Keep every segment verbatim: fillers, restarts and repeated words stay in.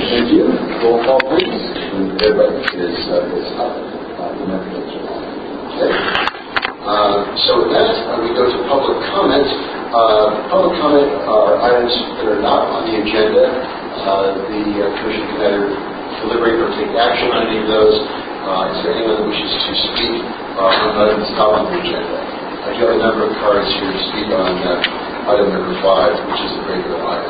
Thank you. Roll call, please. Everybody is, uh, is up. Uh, the okay. Uh, so with that, uh, we go to public comment. Uh, public comment are items that are not on the agenda. Uh, the uh, Commission can either deliberate or take action on any of those. Uh, is there anyone who wishes to speak uh, on items not on the agenda? I do have a number of cards here to speak on uh, item number five, which is the regular item.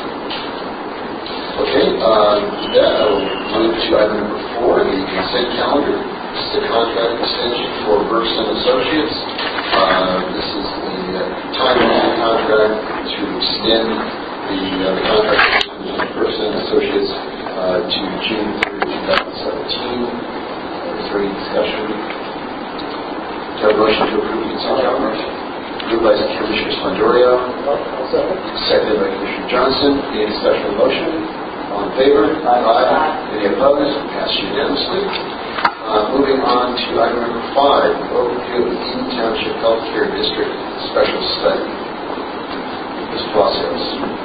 Okay, uh, with that, I will move to item number four, the consent calendar. This is a contract extension for Bergson Associates. Uh, this is the uh, time-limited contract to extend the, uh, the contract with Bergson Associates uh, to June thirtieth, twenty seventeen. Uh, is there any discussion? Do you have a motion to approve the consent calendar? Moved by Commissioner Spondorio. Seconded by Commissioner Johnson. Any discussion on the motion? All in favor? Aye. Aye. Any opposed? Passed unanimously. Uh, moving on to item number five, overview of the Eden Township Healthcare District Special Study. Miz Palacios.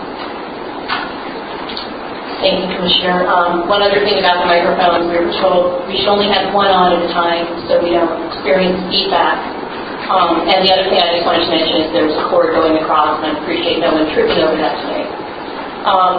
Thank you, Commissioner. Um, one other thing about the microphones, we were told we should only have one on at a time so we don't experience feedback. Um, and the other thing I just wanted to mention is there's a cord going across, and I appreciate no one tripping over that today. Um,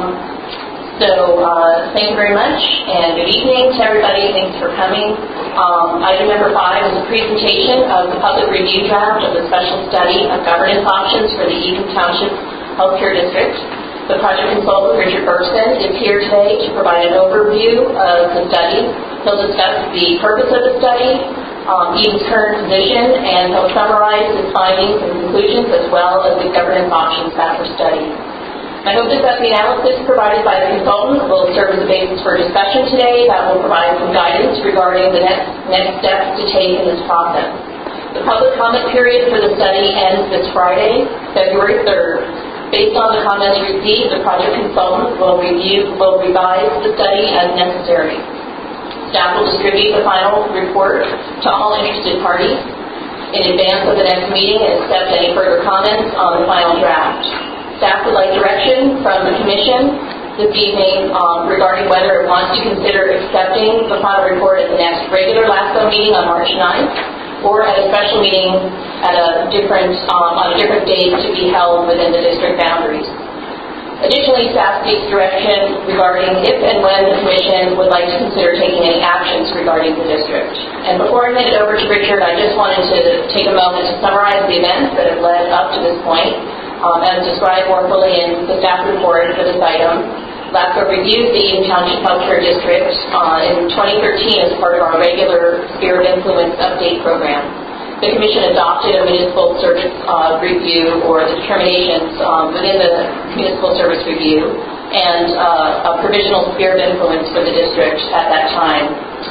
So, uh, thank you very much, and good evening to everybody. Thanks for coming. Um, item number five is a presentation of the public review draft of the special study of governance options for the Eden Township Healthcare District. The project consultant, Richard Bergson, is here today to provide an overview of the study. He'll discuss the purpose of the study, um, Eden's current position, and he'll summarize his findings and conclusions as well as the governance options that were studied. I hope that the analysis provided by the consultant will serve as a basis for discussion today that will provide some guidance regarding the next, next steps to take in this process. The public comment period for the study ends this Friday, February third. Based on the comments received, the project consultant will review, will revise the study as necessary. Staff will distribute the final report to all interested parties in advance of the next meeting and accept any further comments on the final draft. Staff would like direction from the Commission this evening um, regarding whether it wants to consider accepting the final report at the next regular LAFCO meeting on March ninth or at a special meeting at a different, um, on a different date to be held within the district boundaries. Additionally, staff seeks direction regarding if and when the Commission would like to consider taking any actions regarding the district. And before I hand it over to Richard, I just wanted to take a moment to summarize the events that have led up to this point. Um, as described more fully in the staff report for this item, LAFCO reviewed the Eden Township Healthcare District uh, in twenty thirteen as part of our regular Sphere of Influence update program. The Commission adopted a municipal service uh, review or the determinations um, within the municipal service review and uh, a provisional Sphere of Influence for the district at that time.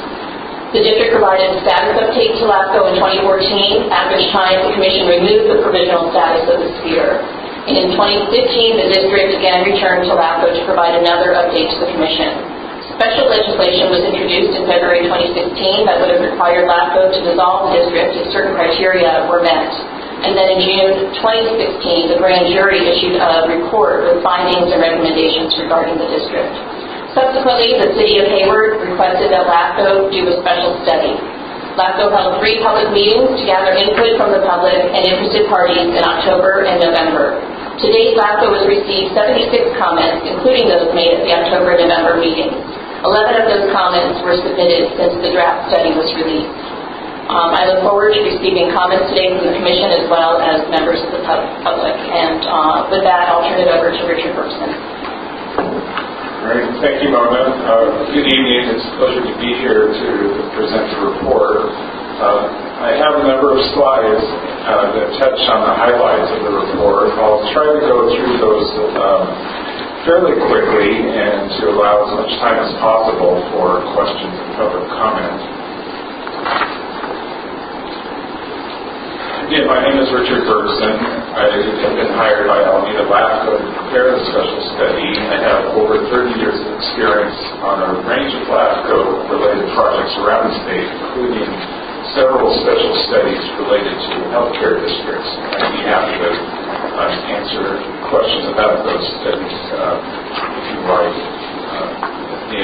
The district provided a status update to LAFCO in twenty fourteen, at which time the Commission removed the provisional status of the sphere. And in twenty fifteen, the district again returned to LAFCO to provide another update to the Commission. Special legislation was introduced in February twenty sixteen that would have required LAFCO to dissolve the district if certain criteria were met. And then in June twenty sixteen, the grand jury issued a report with findings and recommendations regarding the district. Subsequently, the City of Hayward requested that LAFCO do a special study. LAFCO held three public meetings to gather input from the public and interested parties in October and November. To date, LAFCO has received seventy-six comments, including those made at the October and November meetings. eleven of those comments were submitted since the draft study was released. Um, I look forward to receiving comments today from the Commission as well as members of the pub- public. And uh, with that, I'll turn it over to Richard Bergson. All right, thank you, Mona. Uh, good evening. It's a pleasure to be here to present the report. Uh, I have a number of slides uh, that touch on the highlights of the report. I'll try to go through those um, fairly quickly and to allow as much time as possible for questions and public comment. Again, my name is Richard Bergson. I have been hired by Alameda LAFCO to prepare the special study. I have over thirty years of experience on a range of LAFCO-related projects around the state, including several special studies related to healthcare districts. I'd be happy to uh, answer questions about those studies uh, if you like uh, at the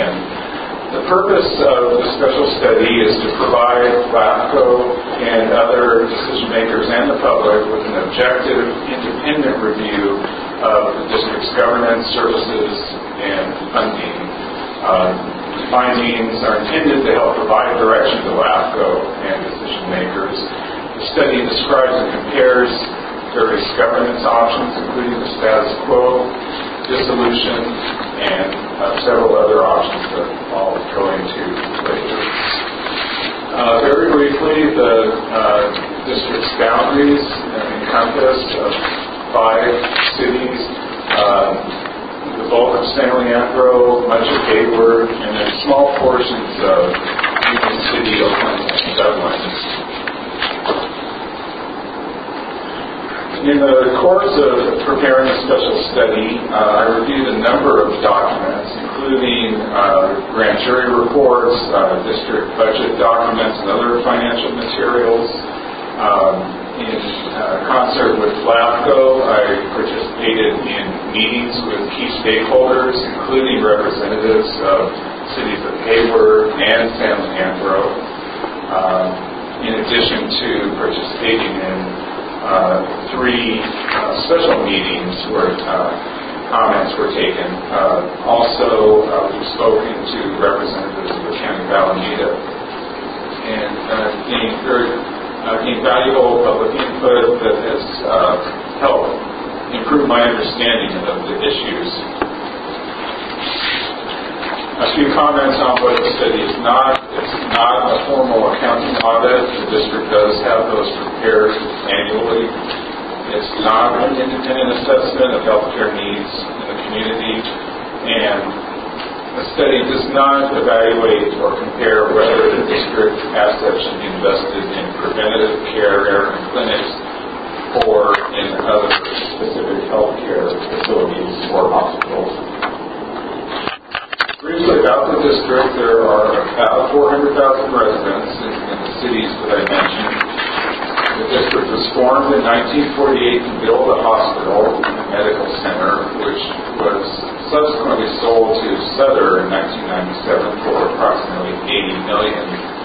purpose of the special study is to provide LAFCO and other decision makers and the public with an objective, independent review of the district's governance, services, and funding. Uh, the findings are intended to help provide direction to LAFCO and decision makers. The study describes and compares various governance options, including the status quo, dissolution, and uh, several other options that I'll go into later. Uh, very briefly, the uh, district's boundaries encompass uh, five cities, uh, the bulk of San Leandro, much of Hayward, and then small portions of Union City, Oakland, and Dublin. In the course of preparing a special study, uh, I reviewed a number of documents, including uh, grand jury reports, uh, district budget documents, and other financial materials. Um, in uh, concert with LAFCO, I participated in meetings with key stakeholders, including representatives of cities of Hayward and San Leandro, um, in addition to participating in Uh, three uh, special meetings where uh, comments were taken. Uh, also, uh, we've spoken to representatives of the County of Alameda and uh, gained, very, uh, gained valuable public input that has uh, helped improve my understanding of the issues. A few comments on what the study is not. It's not a formal accounting audit. The district does have those prepared annually. It's not an independent assessment of healthcare needs in the community. And the study does not evaluate or compare whether the district assets should be invested in preventative care and clinics or in other specific healthcare facilities or hospitals. Briefly about the district, there are about four hundred thousand residents in, in the cities that I mentioned. The district was formed in nineteen forty-eight to build a hospital and a medical center, which was subsequently sold to Sutter in nineteen ninety-seven for approximately eighty million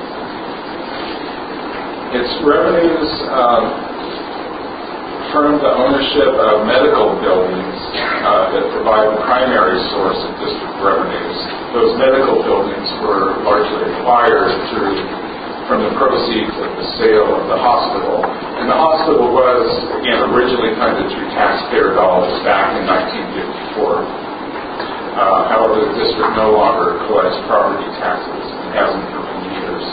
dollars. Its revenues um, from the ownership of medical buildings uh, that provide the primary source of district revenues. Those medical buildings were largely acquired through from the proceeds of the sale of the hospital. And the hospital was, again, originally funded through taxpayer dollars back in nineteen fifty-four. Uh, however, the district no longer collects property taxes and hasn't for many years.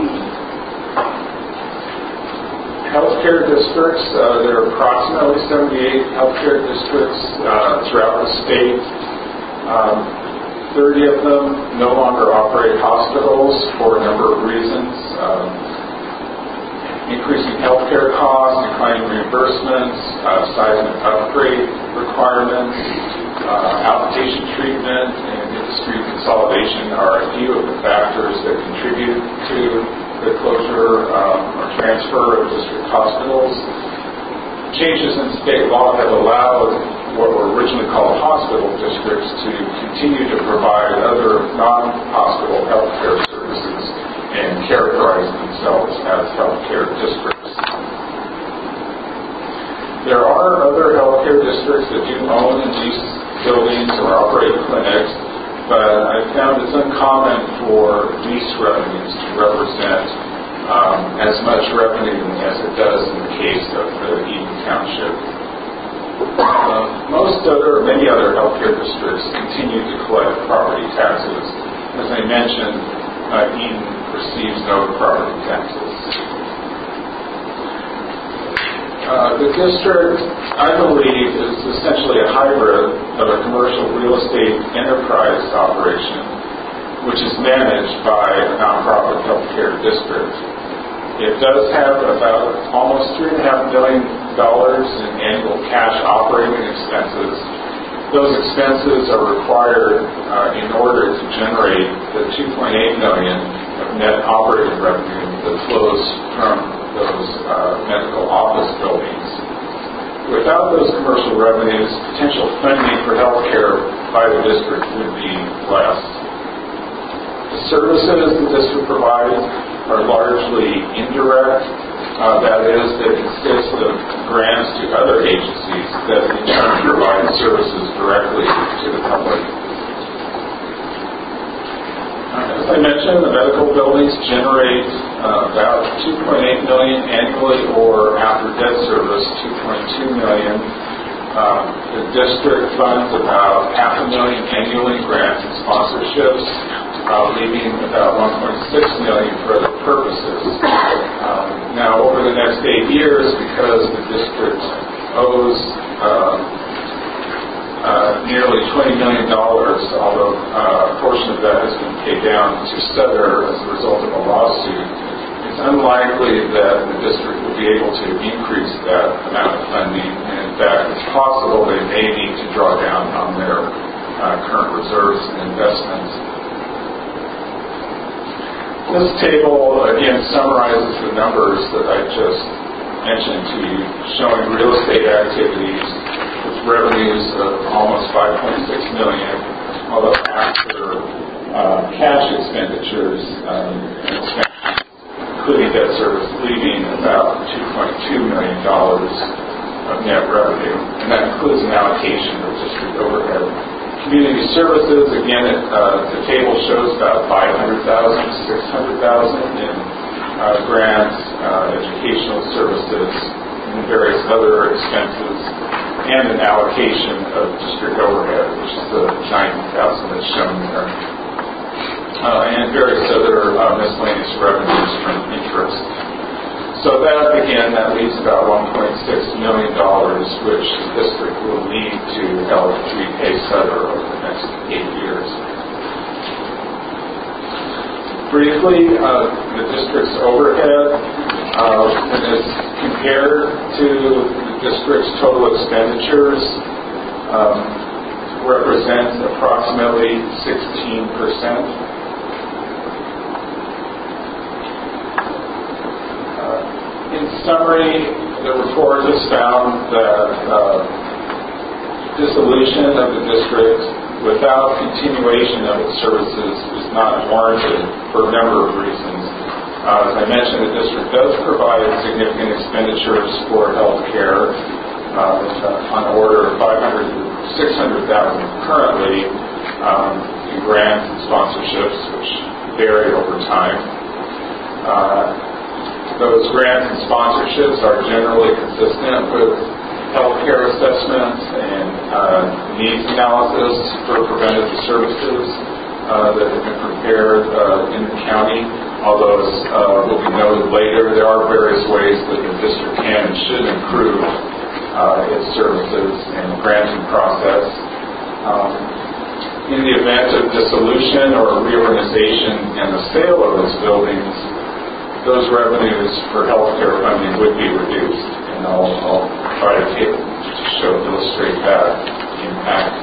Healthcare districts, uh, there are approximately seventy-eight healthcare districts uh, throughout the state. Um, thirty of them no longer operate hospitals for a number of reasons. Um, increasing healthcare costs, declining reimbursements, uh, seismic upgrade requirements, uh, outpatient treatment, and industry consolidation are a few of the factors that contribute to the closure um, or transfer of district hospitals. Changes in state law have allowed what were originally called hospital districts to continue to provide other non-hospital healthcare services and characterize themselves as healthcare districts. There are other healthcare districts that do own and lease buildings or operate clinics, but I found it's uncommon for lease revenues to represent um, as much revenue as it does in the case of the Eden Township. Uh, most other, many other healthcare districts continue to collect property taxes. As I mentioned, uh, Eden receives no property taxes. Uh, the district, I believe, is essentially a hybrid of a commercial real estate enterprise operation, which is managed by a nonprofit healthcare district. It does have about almost three and a half billion dollars in annual cash operating expenses. Those expenses are required uh, in order to generate the two point eight million dollars of net operating revenue that flows from those uh, medical office buildings. Without those commercial revenues, potential funding for health care by the district would be less. The services the district provides are largely indirect. Uh, that is, they consist of grants to other agencies that in turn provide services directly to the public. As I mentioned, the medical buildings generate uh, about two point eight million dollars annually, or after debt service, two point two million dollars. Um, the district funds about half a million annually in grants and sponsorships, uh, leaving about one point six million dollars for other purposes. Um, now, over the next eight years, because the district owes uh, uh, nearly twenty million dollars, although uh, a portion of that has been paid down to Sutter as a result of a lawsuit, it's unlikely that the district will be able to increase that amount of funding. And in fact, it's possible they may need to draw down on their uh, current reserves and investments. This table, again, summarizes the numbers that I just mentioned to you, showing real estate activities with revenues of almost five point six million dollars, although after uh, cash expenditures um, and expenses, including debt service, leaving about two point two million dollars of net revenue, and that includes an allocation of district overhead. Community services, again, it, uh, the table shows about five hundred thousand dollars to six hundred thousand dollars in uh, grants, uh, educational services, and various other expenses, and an allocation of district overhead, which is the ninety thousand dollars that's shown there. Uh, and various other uh, miscellaneous revenues from interest. So that, again, that leaves about one point six million dollars, which the district will need to help repay Sutter over the next eight years. Briefly, uh, the district's overhead, uh, when it's compared to the district's total expenditures, um, represents approximately sixteen percent. In summary, the report has found that uh, dissolution of the district without continuation of its services is not warranted for a number of reasons. Uh, as I mentioned, the district does provide significant expenditures for health care, uh, on the order of five hundred thousand dollars to six hundred thousand dollars currently um, in grants and sponsorships, which vary over time. Uh, Those grants and sponsorships are generally consistent with healthcare assessments and uh, needs analysis for preventative services uh, that have been prepared uh, in the county. Although, as uh, will be noted later, there are various ways that the district can and should improve uh, its services and granting process. Um, in the event of dissolution or reorganization and the sale of its buildings, those revenues for healthcare funding would be reduced, and I'll, I'll try to take, to show, illustrate that impact.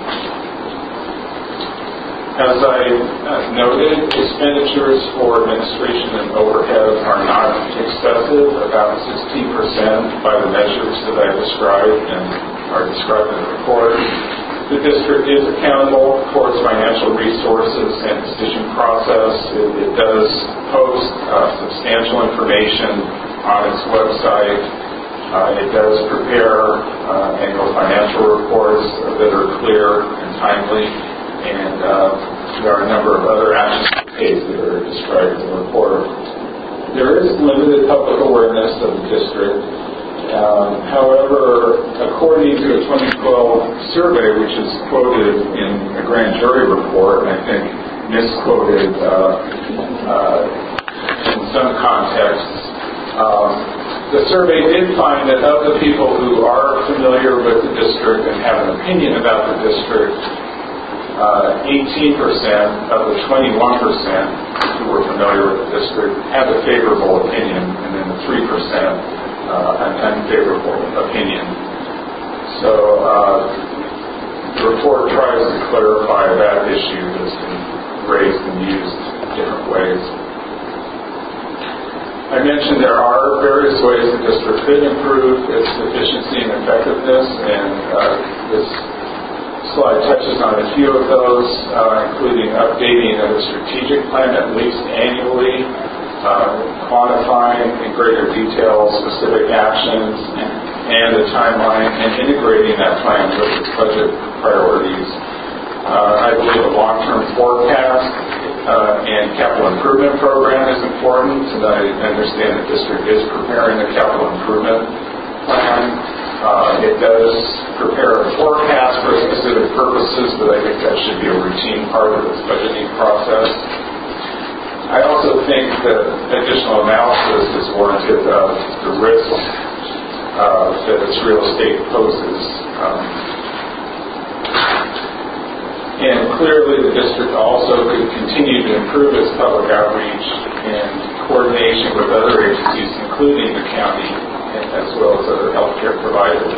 As I uh, noted, expenditures for administration and overhead are not excessive, about sixteen percent by the measures that I described and are described in the report. The district is accountable for its financial resources and decision process. It, it does post uh, substantial information on its website. Uh, it does prepare uh, annual financial reports that are clear and timely, and uh, there are a number of other actions that are described in the report. There is limited public awareness of the district. Um, however, according to a twenty twelve survey, which is quoted in a grand jury report, and I think misquoted uh, uh, in some contexts, um, the survey did find that of the people who are familiar with the district and have an opinion about the district, uh, eighteen percent of the twenty-one percent who were familiar with the district have a favorable opinion, and then the three percent Uh, an unfavorable opinion. So uh, the report tries to clarify that issue that's been raised and used in different ways. I mentioned there are various ways the district could improve its efficiency and effectiveness, and uh, this slide touches on a few of those, uh, including updating of the strategic plan at least annually, uh, quantifying in greater detail specific actions and, and a timeline, and integrating that plan with its budget priorities. Uh, I believe a long-term forecast uh, and capital improvement program is important, and I understand the district is preparing a capital improvement plan. Uh, it does prepare a forecast for specific purposes, but I think that should be a routine part of its budgeting process. I also think that additional analysis is warranted of the risks uh, that its real estate poses. Um, And clearly the district also could continue to improve its public outreach in coordination with other agencies, including the county, as well as other healthcare providers.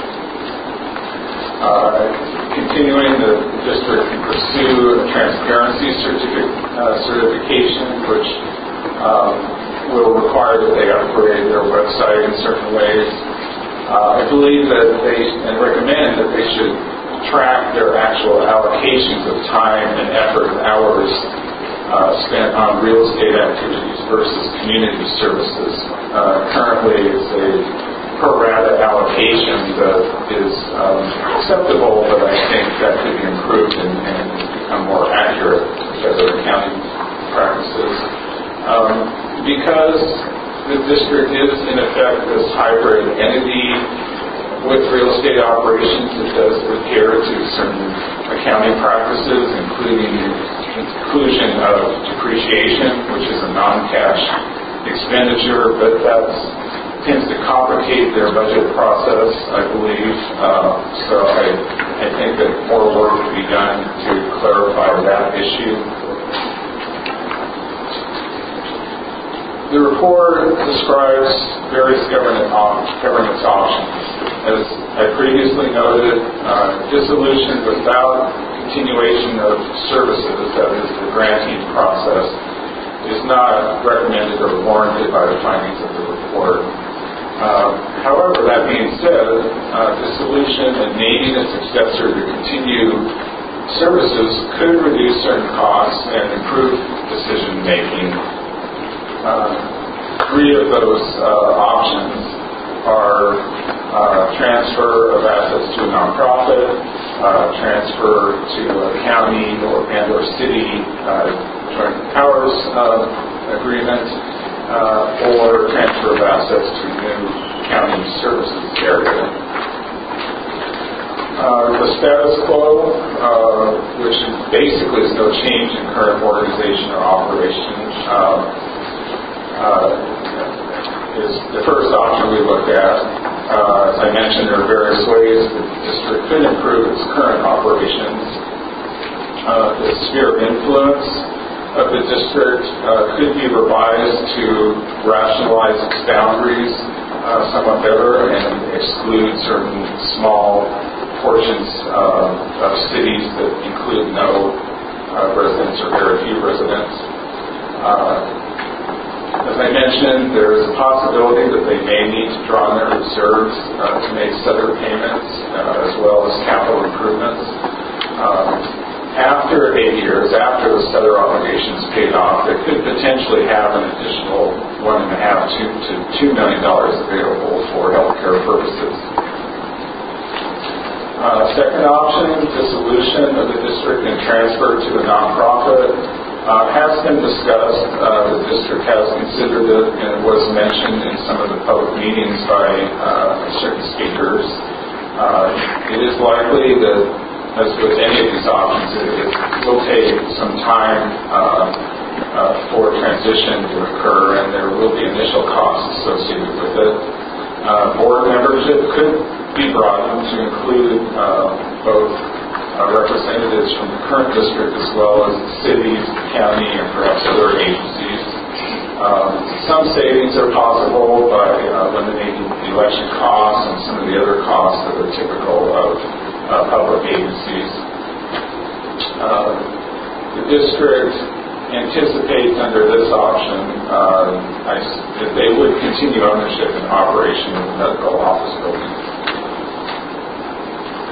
Uh, continuing, the district can pursue a transparency certific, uh, certification, which um, will require that they upgrade their website in certain ways. Uh, I believe that they, and recommend that they should track their actual allocations of time and effort and hours uh, spent on real estate activities versus community services. Uh, currently, it's a pro rata allocation that is um, acceptable, but I think that could be improved and, and become more accurate with other accounting practices. Um, because the district is, in effect, this hybrid entity with real estate operations, it does adhere to certain accounting practices, including inclusion of depreciation, which is a non-cash expenditure, but that tends to complicate their budget process, I believe. Uh, so I, I think that more work will be done to clarify that issue. The report describes various government op- governance options. As I previously noted, uh, dissolution without continuation of services, that is the granting process, is not recommended or warranted by the findings of the report. Uh, however, that being said, uh, dissolution and naming a successor to continue services could reduce certain costs and improve decision making. Uh, three of those uh, options are uh, transfer of assets to a nonprofit, uh, transfer to a county or and or city uh, joint powers uh, agreement, uh, or transfer of assets to a new county services area. Uh, the status quo, uh, which basically is no change in current organization or operation, uh, Uh, is the first option we looked at. Uh, as I mentioned, there are various ways the district could improve its current operations. Uh, the sphere of influence of the district uh, could be revised to rationalize its boundaries uh, somewhat better and exclude certain small portions uh, of cities that include no uh, residents or very few residents. Uh, As I mentioned, there is a possibility that they may need to draw on their reserves uh, to make Sutter payments uh, as well as capital improvements. Um, after eight years, after the Sutter obligation is paid off, they could potentially have an additional one and a half two to two million dollars available for healthcare purposes. Uh, second option, dissolution of the district and transfer to a nonprofit. Uh, has been discussed. Uh, the district has considered it, and it was mentioned in some of the public meetings by uh, certain speakers. Uh, it is likely that, as with any of these options, it, it will take some time uh, uh, for transition to occur, and there will be initial costs associated with it. Uh, board membership could be broadened to include uh, both Uh, representatives from the current district as well as the cities, the county, and perhaps other agencies. Um, some savings are possible by uh, eliminating the election costs and some of the other costs that are typical of uh, public agencies. Uh, the district anticipates under this option uh, I, that they would continue ownership and operation of the medical office building.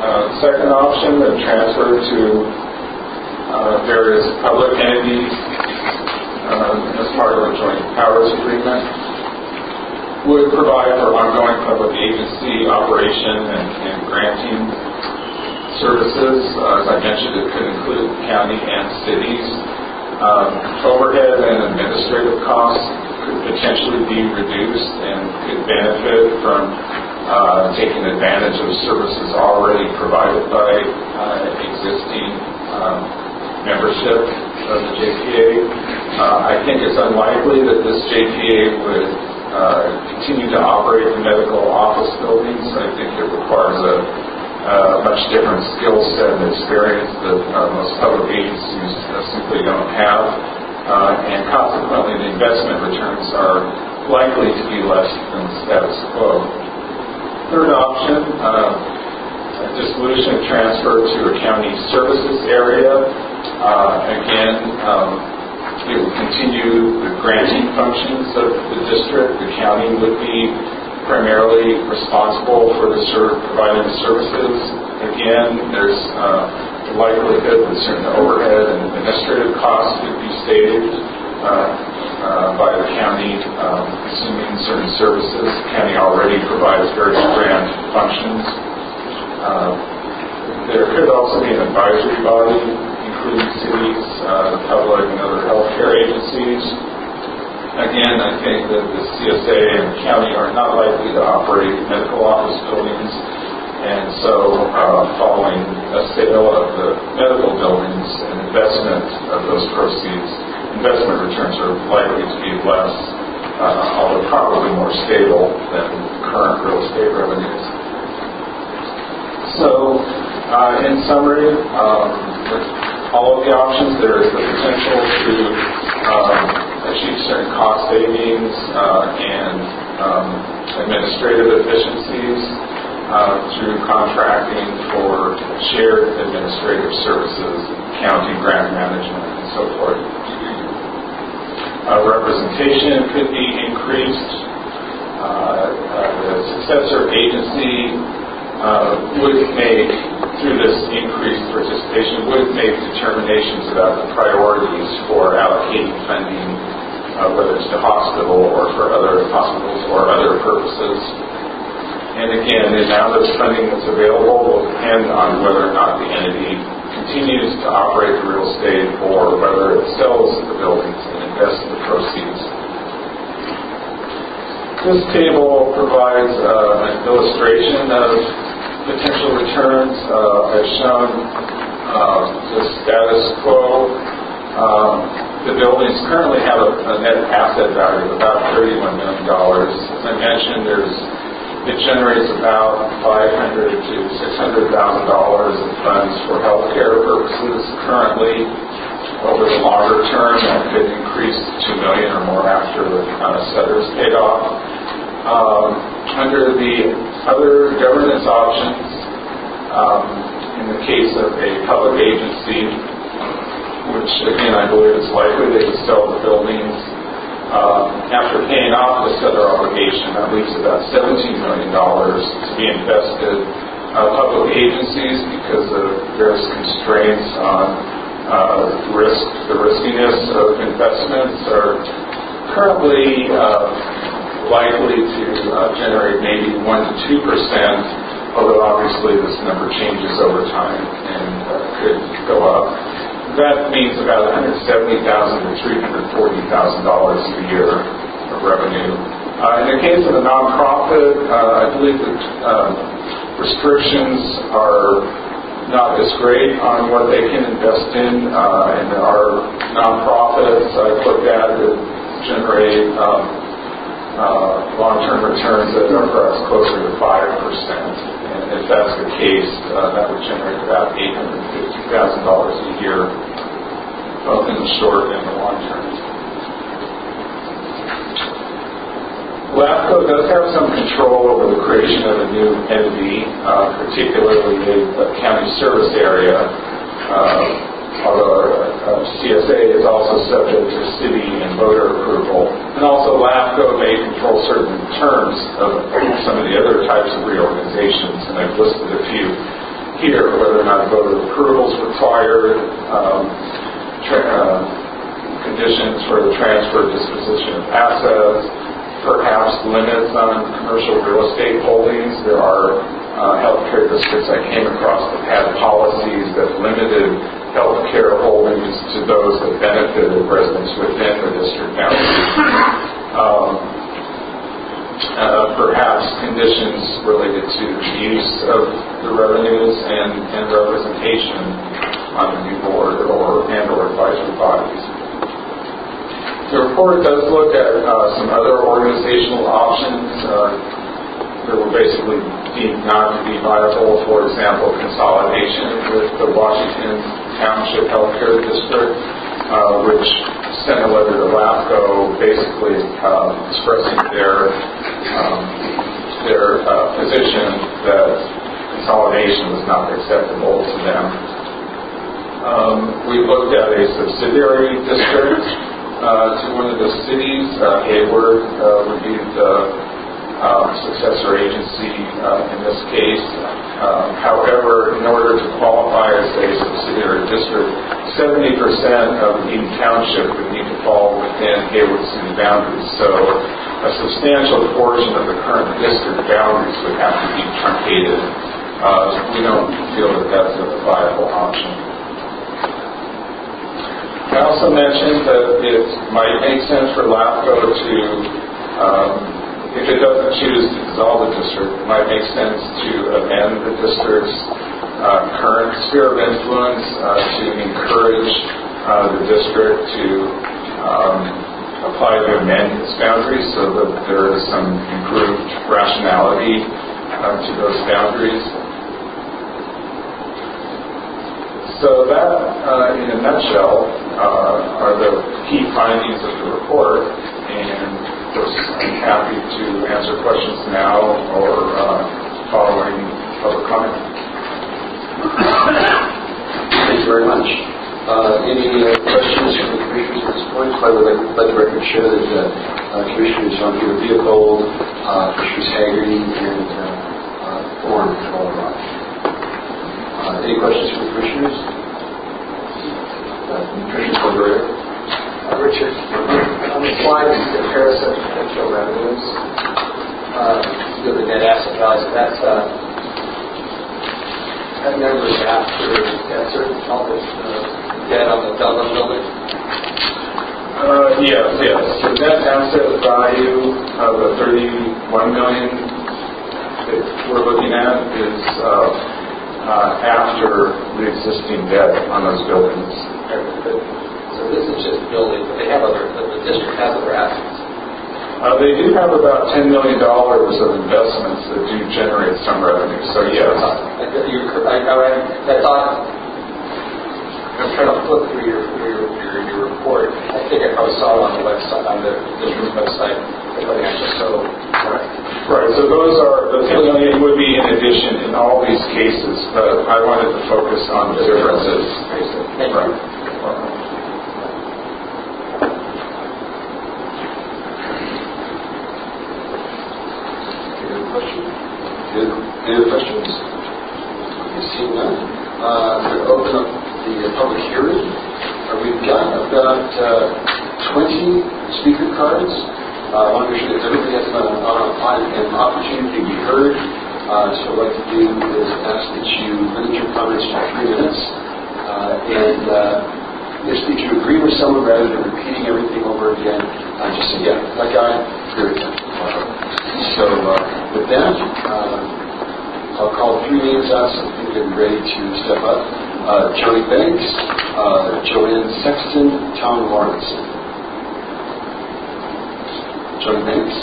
Uh, second option, the transfer to uh, various public entities uh, as part of a joint powers agreement, would provide for ongoing public agency operation and, and granting services. Uh, as I mentioned, it could include county and cities. Um, overhead and administrative costs could potentially be reduced and could benefit from uh, taking advantage of services already provided by uh, existing um, membership of the J P A. Uh, I think it's unlikely that this J P A would uh, continue to operate the medical office buildings. I think it requires a Uh, much different skill set and experience that uh, most public agencies uh, simply don't have, uh, and consequently the investment returns are likely to be less than the status quo. Third option, uh, dissolution transfer to a county services area. Uh, again, um, it would continue the granting functions of the district. The county would be primarily responsible for the ser- providing the services. Again, there's uh, the likelihood that certain overhead and administrative costs would be saved uh, uh, by the county um, assuming certain services. The county already provides various grant functions. Uh, there could also be an advisory body, including cities, uh, the public, and other healthcare agencies. Again, I think that the C S A and the county are not likely to operate medical office buildings, and so uh, following a sale of the medical buildings and investment of those proceeds, investment returns are likely to be less, uh, although probably more stable than current real estate revenues. So, uh, in summary, um, with all of the options, there is the potential to um, achieve certain cost savings uh, and um, administrative efficiencies uh, through contracting for shared administrative services, accounting, grant management, and so forth. Uh, representation could be increased. Uh, uh, the successor agency uh, would make, through this increased participation, would make determinations about the priorities for allocating funding, uh, whether it's to hospital or for other hospitals or other purposes. And again, the amount of funding that's available will depend on whether or not the entity continues to operate the real estate or whether it sells the buildings and invests the proceeds. This table provides uh, an illustration of potential returns. Uh, I've shown uh, the status quo. Um, the buildings currently have a, a net asset value of about thirty-one million dollars. As I mentioned, there's it generates about five hundred thousand to six hundred thousand dollars in funds for healthcare purposes currently. Over the longer term, that could increase to two million dollars or more after the uh, setters paid off. Um, under the other governance options, um, in the case of a public agency, which again I believe is likely they would sell the buildings uh, after paying off the settler obligation, that leaves about seventeen million dollars to be invested. Uh, public agencies, because of various constraints on uh, risk, the riskiness of investments, are currently uh, likely to uh, generate maybe one to two percent, although obviously this number changes over time and uh, could go up. That means about one hundred seventy thousand dollars to three hundred forty thousand dollars a year of revenue. Uh, in the case of a nonprofit, uh, I believe that uh, restrictions are not as great on what they can invest in, uh, and there are nonprofits I've looked at that generate um, uh, long-term returns that are perhaps closer to five percent. And if that's the case, uh, that would generate about eight hundred fifty thousand dollars a year, both in the short and the long term. LAFCO does have some control over the creation of a new entity, uh, particularly a, a county service area, uh, although uh, C S A is also subject to city and voter approval. And also LAFCO may control certain terms of some of the other types of reorganizations, and I've listed a few here, whether or not voter approval is required, um, tra- uh, conditions for the transfer or disposition of assets, perhaps limits on commercial real estate holdings. There are uh, healthcare districts I came across that had policies that limited healthcare holdings to those that benefited residents within the district boundaries. Um, uh, perhaps conditions related to the use of the revenues and, and representation on the new board or and or advisory bodies. The report does look at uh, some other organizational options uh, that were basically deemed not to be viable. For example, consolidation with the Washington Township Healthcare District, uh, which sent a letter to LAFCO basically uh, expressing their um, their uh, position that consolidation was not acceptable to them. Um, we looked at a subsidiary district uh, to one of the cities. Uh, Hayward uh, would be the uh, successor agency uh, in this case. Um, however, in order to qualify as a subsidiary district, seventy percent of Eden Township would need to fall within Hayward city boundaries. So a substantial portion of the current district boundaries would have to be truncated. Uh, we don't feel that that's a viable option. I also mentioned that it might make sense for LAFCO to, um, if it doesn't choose to dissolve the district, it might make sense to amend the district's uh, current sphere of influence uh, to encourage uh, the district to um, apply to amend its boundaries so that there is some improved rationality uh, to those boundaries. So that, uh, in a nutshell, uh, are the key findings of the report, and of course I'm happy to answer questions now or uh, following public comment. Thank you very much. Uh, any uh, questions from the commissioners at this point? So I would like, let the record show that uh, uh, Commissioners on here, Leopold, uh, Commissioners Haggerty, and uh, uh, Thorne are all right. Uh, any questions from the commissioners? Uh, Commissioner Colbert. Uh, Richard, on the slide, the comparison of potential revenues, uh, you know, the net asset value, that's uh, that number is after that certain all the uh, debt on the Dublin building. Uh, yes, yes. The net asset value of the thirty-one million that we're looking at is uh, uh, after the existing debt on those buildings. So this is just building, but they have other, the, the district has other assets. Uh, they do have about ten million dollars of investments that do generate some revenue. So yes. I, you, I, I, I thought, I'm trying to flip through your, your, your, your report. I think I probably saw it on the website, on the district's website, the financial total. Right. Right. So those are, the ten million would be in addition in all these cases, but I wanted to focus on the differences. Thank right. you. Any other questions? You see none. Uh, I'm going to open up the uh, public hearing. Uh, we've got about uh, twenty speaker cards. Uh, I want to make sure that everybody has an, uh, an opportunity to be heard. Uh, so what I'd like to do is ask that you limit your comments to three minutes. Uh, and uh, if, if you agree with someone rather than repeating everything over again, uh, just say, yeah, that guy, agree with him. So uh, with that, uh, I'll call three names out so people get ready to step up. Uh, Johnny Banks, uh, Joanne Sexton, Tom Lawrence. Johnny Banks.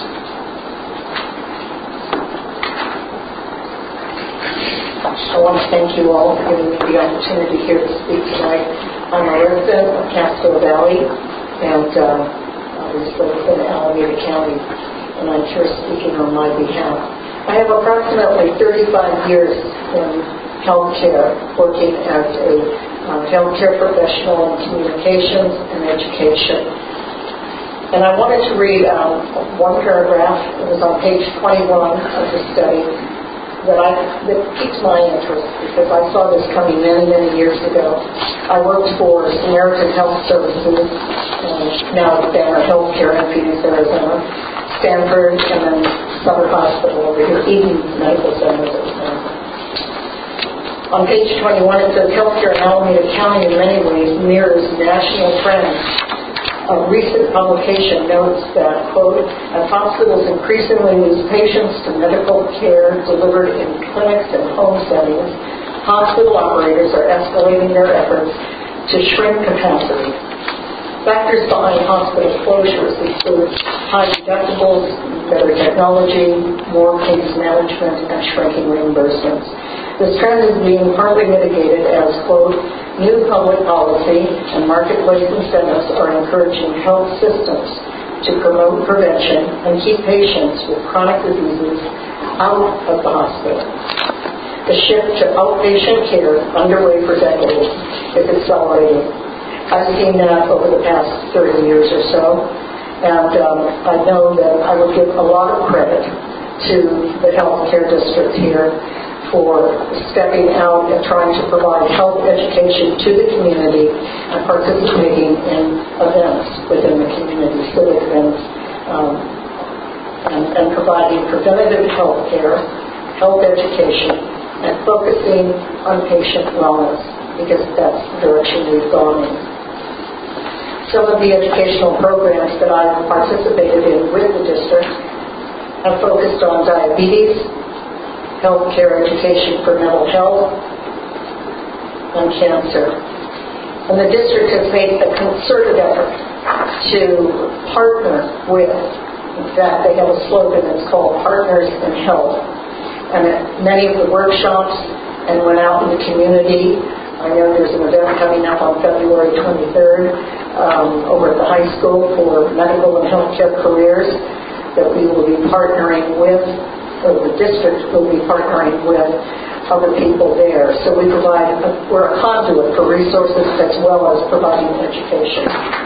I want to thank you all for giving me the opportunity here to speak tonight. I'm a resident of Catskill Valley, and uh, I was living in Alameda County, and I'm here speaking on my behalf. I have approximately thirty-five years in healthcare, working as a uh, healthcare professional in communications and education. And I wanted to read um, one paragraph. It was on page twenty-one of the study. that I that piques my interest because I saw this coming many, many years ago. I worked for Samaritan Health Services, um, now Banner Healthcare in Phoenix, Arizona, Stanford, and then Sutter Hospital over here, Eden Medical Center at the time. On page twenty-one, it says healthcare in Alameda County in many ways mirrors national trends. A recent publication notes that, quote, as hospitals increasingly lose patients to medical care delivered in clinics and home settings, hospital operators are escalating their efforts to shrink capacity. Factors behind hospital closures include high deductibles, better technology, more case management, and shrinking reimbursements. This trend is being partly mitigated as, quote, new public policy and marketplace incentives are encouraging health systems to promote prevention and keep patients with chronic diseases out of the hospital. The shift to outpatient care, underway for decades, is accelerating. I've seen that over the past thirty years or so, and um, I know that I would give a lot of credit to the healthcare district here for stepping out and trying to provide health education to the community and participating in events within the community, civic events, um, and, and providing preventative health care, health education, and focusing on patient wellness, because that's the direction we've gone in. Some of the educational programs that I've participated in with the district have focused on diabetes, healthcare education for mental health, and cancer. And the district has made a concerted effort to partner with, in fact, they have a slogan that's called Partners in Health. And at many of the workshops and went out in the community. I know there's an event coming up on February twenty-third um, over at the high school for medical and healthcare careers that we will be partnering with. So the district will be partnering with other people there. So we provide, a, we're a conduit for resources as well as providing education.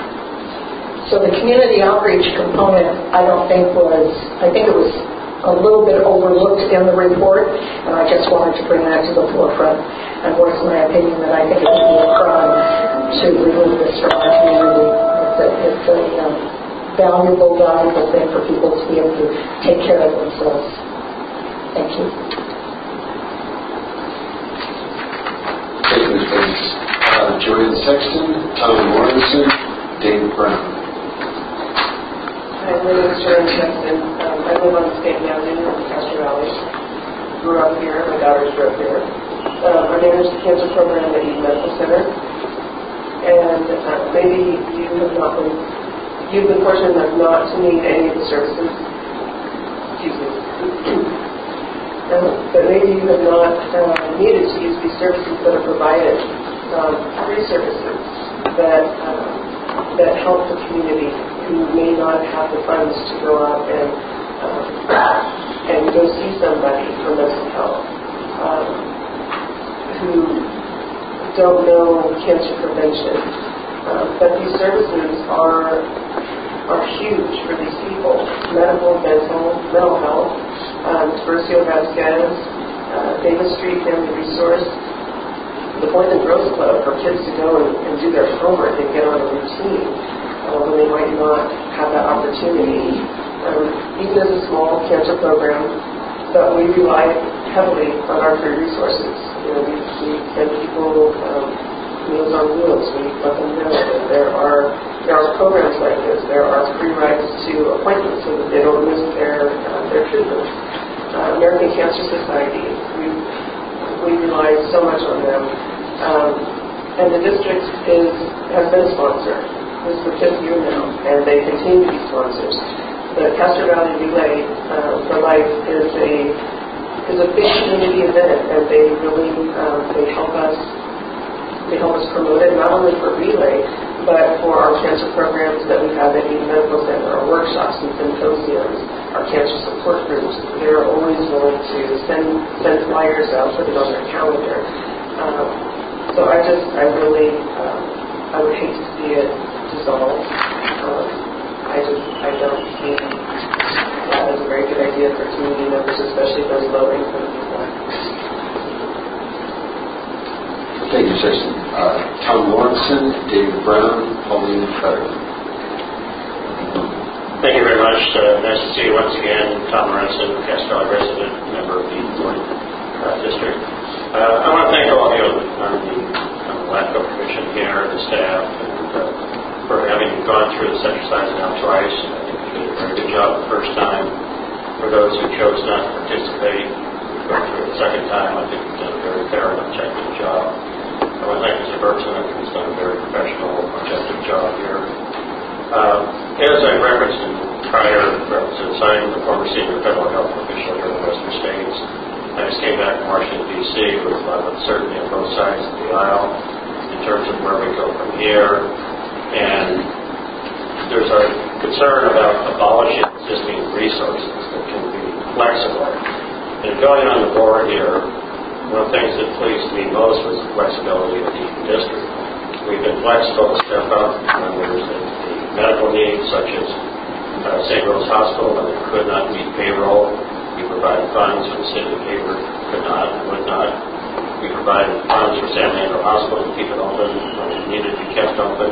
So the community outreach component, I don't think was, I think it was a little bit overlooked in the report, and I just wanted to bring that to the forefront and voice my opinion that I think it would be a crime to remove this from our community. It's a, it's a um, valuable, valuable thing for people to be able to take care of themselves. Thank you. Thank you, Miz Bates. Uh, Joanne Sexton, Tom Morrison, David Brown. Hi, my name is Joanne Sexton. Um, I live on Stanton Avenue in Castro Valley. Grew up here. My daughters grew up here. Um, I manage the cancer program at Eden Medical Center. And uh, maybe you have not been, you've been fortunate enough not to need any of the services. Excuse me. Um, but maybe you have not uh, needed to use these services that are provided, um, free services that uh, that help the community who may not have the funds to go out and um, and go see somebody for mental health, um, who don't know cancer prevention. Um, but these services are are huge for these people: medical, dental, mental health. Um, Tercio Vasquez, uh, Davis Street Family Resource, the Boys and Girls Club for kids to go and, and do their homework and get on a routine uh, when they might not have that opportunity. Um, even as a small cancer program, but we rely heavily on our free resources. You know, we, we send people um, Meals on Wheels. We let them know that there are there are programs like this. There are free rides to appointments so that they don't miss their uh, their treatment. Uh, American Cancer Society, we we rely so much on them, um, and the district is has been a sponsor. This is the fifth year now, and they continue to be sponsors. The Castro Valley Relay uh, for Life is a is a big community event, and they really um, they help us. They help us promote it, not only for Relay, but for our cancer programs that we have at Eden Medical Center, our workshops and symposiums, our cancer support groups. They're always willing to send send flyers out, put it on their calendar. Um, so I just, I really, um, I would hate to see it dissolve. Um, I just, I don't see that as a very good good idea for community members, especially those lower income people. Thank you, Jason. Uh, Tom Lawrenson, David Brown, Pauline Cutter. Thank you very much. Uh, nice to see you once again. Tom Lawrenson, Castelli resident, member of the Board uh, District. Uh, I want to thank all of you on the, on the, on the LAFCO Commission here, the staff, and uh, for having gone through this exercise now twice. I think you did a very good job the first time. For those who chose not to participate, going through it the second time, I think you've done a very fair and objective job. I want to thank Mister Bergson, who's done a very professional, objective job here. Uh, as I referenced in prior references, I am the former senior federal health official here in the Western States. I just came back from Washington, D C with a lot of uncertainty on both sides of the aisle in terms of where we go from here. And there's a concern about abolishing existing resources that can be flexible. And going on the board here, one of the things that pleased me most was the flexibility of the district. We've been flexible to step up when there's a, a medical need, such as uh, Saint Rose Hospital, when they could not meet payroll. We provided funds when the city of Hayward could not and would not. We provided funds for San Leandro Hospital to keep it open when it needed to be kept open.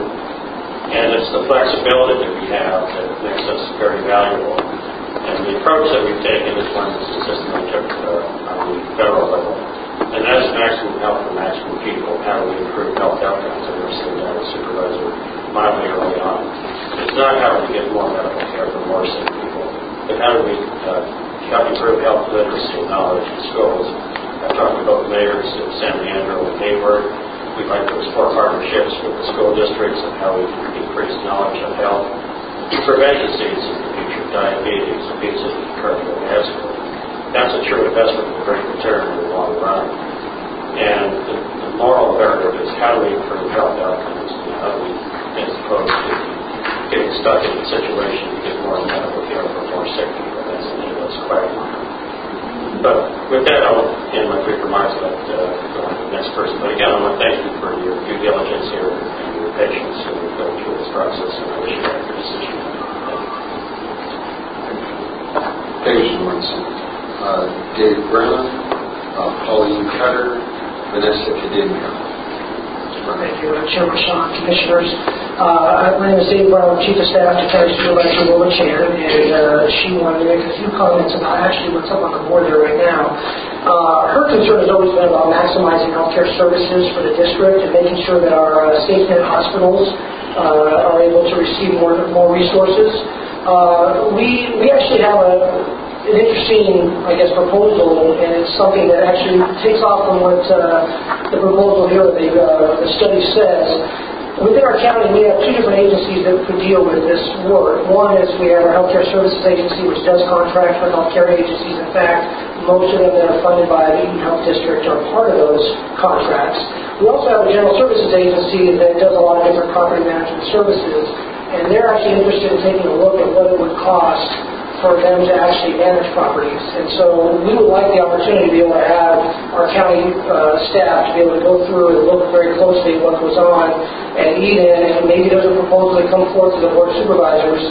And it's the flexibility that we have that makes us very valuable. And the approach that we've taken is one that's consistent we took uh, on the federal level. And that is maximum health for maximum people. How do we improve health outcomes? And we're seeing that as Supervisor mildly early on. It's not how do we get more medical care for more sick people, but how do we uh, help improve health literacy and knowledge in schools. I've talked to both mayors of San Leandro and Hayward. We'd like to explore partnerships with the school districts and how we can increase knowledge of health. Prevention disease in the future, diabetes, obesity, cardiovascular. That's a true investment with a great return in the long run. And the, the moral imperative is how do we improve health outcomes? And how do we, as opposed to getting stuck in a situation to get more medical care for more sick people? That's an endless question. But with that, I'll end my brief remarks and let uh, go on to the next person. But again, I want to thank you for your due diligence here and your patience in going through this process, and I wish you a good decision. Thank you, Mister Lawrenson. Uh, Dave Brown, uh, Pauline Cutter, Vanessa Cadimio. Thank you, Chairman Sean, Commissioners. Uh, my name is Dave Brown, Chief of Staff to County Supervisor Wilma Chan, and uh, she wanted to make a few comments about actually what's up on the board there right now. Uh, her concern has always been about maximizing healthcare services for the district and making sure that our uh, state net hospitals uh, are able to receive more more resources. Uh, we we actually have a an interesting, I guess, proposal, and it's something that actually takes off from what uh, the proposal here, the, uh, the study says. Within our county, we have two different agencies that could deal with this work. One is we have our Healthcare Services Agency, which does contract for healthcare agencies. In fact, most of them that are funded by the Eaton Health District are part of those contracts. We also have a General Services Agency that does a lot of different property management services, and they're actually interested in taking a look at what it would cost for them to actually manage properties. And so we would like the opportunity to be able to have our county uh, staff to be able to go through and look very closely at what goes on at Eden, and maybe there's a proposal that comes forth to the Board of Supervisors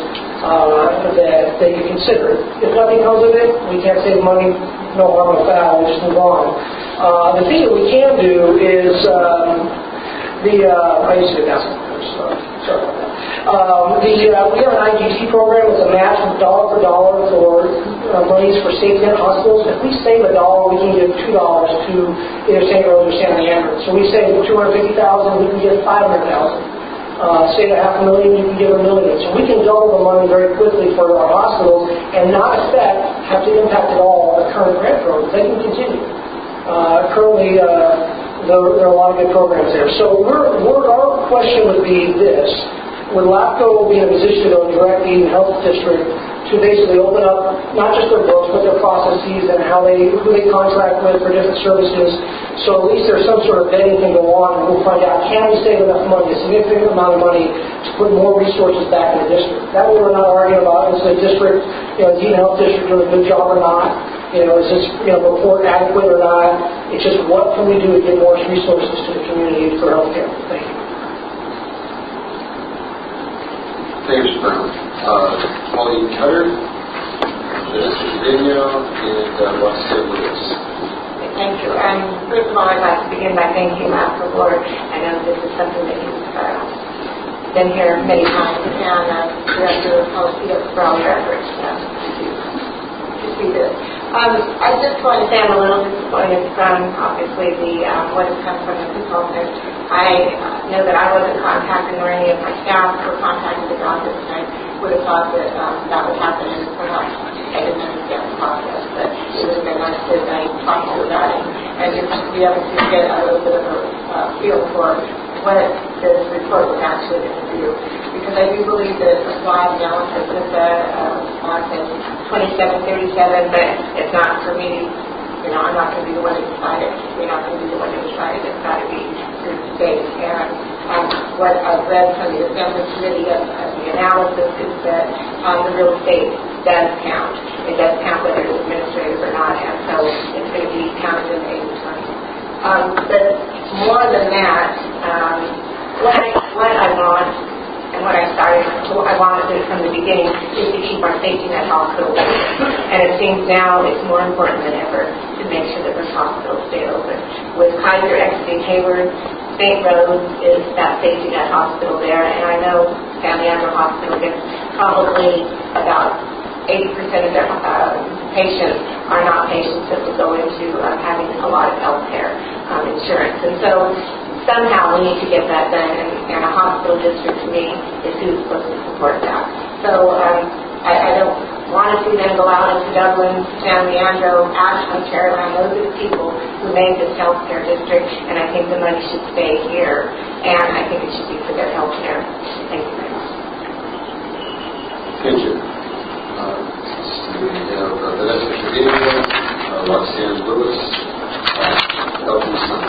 uh, that they can consider. If nothing comes of it, we can't save money, no harm, no foul, we just move on. Uh, the thing that we can do is um, the, uh, I used to get that sometimes, so sorry about that. Um, the, uh, we have an I G T program with a match of dollar for dollar for uh, monies for state net hospitals. If we save a dollar, we can give two dollars to either Saint Rose or San Leandro. So we save two hundred fifty thousand, we can give five hundred thousand. Uh, save a half a million, you can give a million. So we can double the money very quickly for our hospitals and not affect, have to impact at all the current grant programs. They can continue. Uh, currently, uh, there, there are a lot of good programs there. So we're, we're, our question would be this. Would LAFCO be in a position to go direct the Eden Health District to basically open up not just their books, but their processes and how they, who they contract with for different services, so at least there's some sort of vetting can go on, and we'll find out, can we save enough money, a significant amount of money, to put more resources back in the district. That way we're not arguing about, is the district, you know, is the Eden Health District doing a good job or not? You know, is this, you know, report adequate or not? It's just what can we do to get more resources to the community for healthcare? Thank you. Thank you, Mister Brown. Uh, Pauline Cutter. Vanessa Trevino and uh, Roxanne Lewis. Thank you. Um, first of all, I'd like to begin by thanking uh, the board. I know this is something that you've uh, been here many times, and uh, Director Policy for all your efforts uh, to, to see this. Um, I just want to say I'm a little disappointed from, obviously, the um, what has come from the consultant. I uh, know that I wasn't contacted, nor any of my staff were contacted about this, and I would have thought that um, that would happen, and perhaps I didn't understand the process, but it would have been nice to I talk to you about it, and just be able to get a little bit of a uh, feel for what this report was actually going to do. Because I do believe that a slide analysis is a, uh, on twenty-seven thirty-seven, but it's not for me. You know, I'm not going to be the one to decide it. You're not going to be the one to decide it. It's got to be through the state. And um, what I've read from the Assembly Committee of, of the analysis is that um, the real estate does count. It does count whether it's administrative or not, and so it's going to be counted in eighty twenty. Um, but more than that, um, what, I, what I want and what I started, I wanted to do from the beginning is to keep our safety net hospital open. And it seems now it's more important than ever to make sure that this hospital stay open. With Kaiser exiting Hayward, Saint Rose is that safety net hospital there, and I know San Leandro Hospital gets probably about eighty percent of their uh, patients are not patients that would go into um, having a lot of health care um, insurance. And so somehow we need to get that done, and, and a hospital district to me is who's supposed to support that. So um, I, I don't want to see them go out into Dublin, San Leandro, Ashland, Caroline. Those are the people who made this health care district, and I think the money should stay here, and I think it should be for their health care. Thank you very much. Thank you. Uh, we have uh, Vanessa Trevino, uh, Roxanne Lewis, uh, Elton Sun.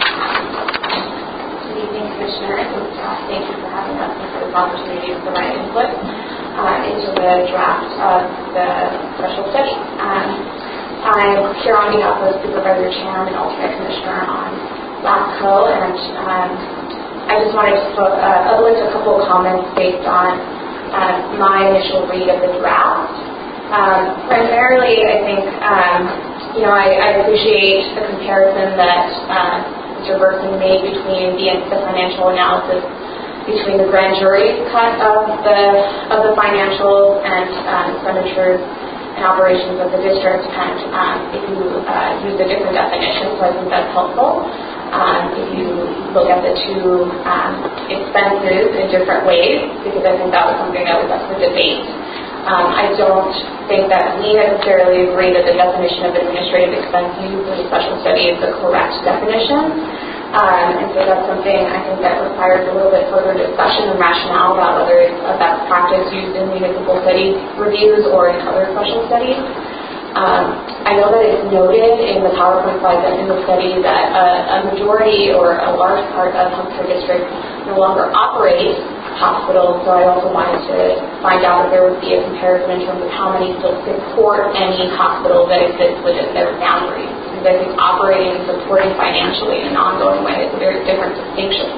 Good evening, Commissioners, and staff. Thank you for having us and for this opportunity to provide input uh, into the draft of the special study. Um, I'm here on behalf of Supervisor Chan and Alternate Commissioner on LAFCO, and um, I just wanted to put, uh, list a couple of comments based on uh, my initial read of the draft. Um, primarily, I think, um, you know, I, I appreciate the comparison that uh, Mister Berkson made between the, the financial analysis between the grand jury cut of the of the financial and um, expenditures and operations of the district, and um, if you uh, use a different definition, so I think that's helpful. Um, if you look at the two um, expenses in different ways, because I think that was something that was up for debate. Um, I don't think that we necessarily agree that the definition of administrative expense used in the special study is the correct definition. Um, and so that's something I think that requires a little bit further discussion and rationale about whether it's a best practice used in municipal study reviews or in other special studies. Um, I know that it's noted in the PowerPoint slides and in the study that a, a majority or a large part of healthcare districts no longer operate hospitals, so I also wanted to find out if there would be a comparison in terms of how many still support any hospital that exists within their boundaries. Because I think operating and supporting financially in an ongoing way is a very different distinction.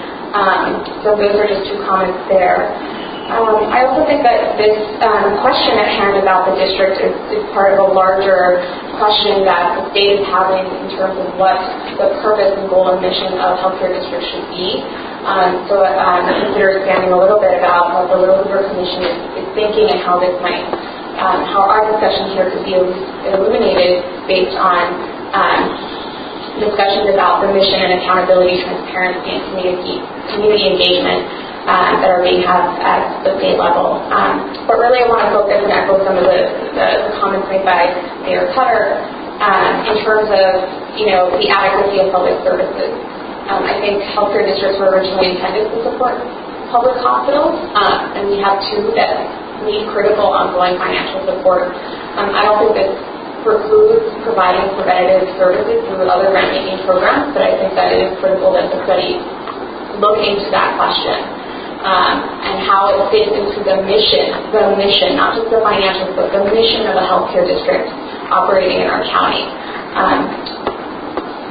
Um, so those are just two comments there. Um, I also think that this um, question at hand about the district is, is part of a larger question that the state is having in terms of what the purpose and goal and mission of healthcare districts should be. Um, so um, consider expanding a little bit about what the Little River Commission is, is thinking and how this might, um, how our discussion here could be illuminated based on um, discussions about the mission and accountability, transparency, and community, community engagement Um, that are being had at the state level. Um, but really I want to focus and echo some of the, the, the comments made by Mayor Cutter um, in terms of, you know, the adequacy of public services. Um, I think healthcare districts were originally intended to support public hospitals, um, and we have two that need critical ongoing financial support. Um, I don't think this precludes providing preventative services through other grant-making programs, but I think that it is critical that the study look into that question. Um, and how it fits into the mission, the mission, not just the financials, but the mission of a healthcare district operating in our county. Um,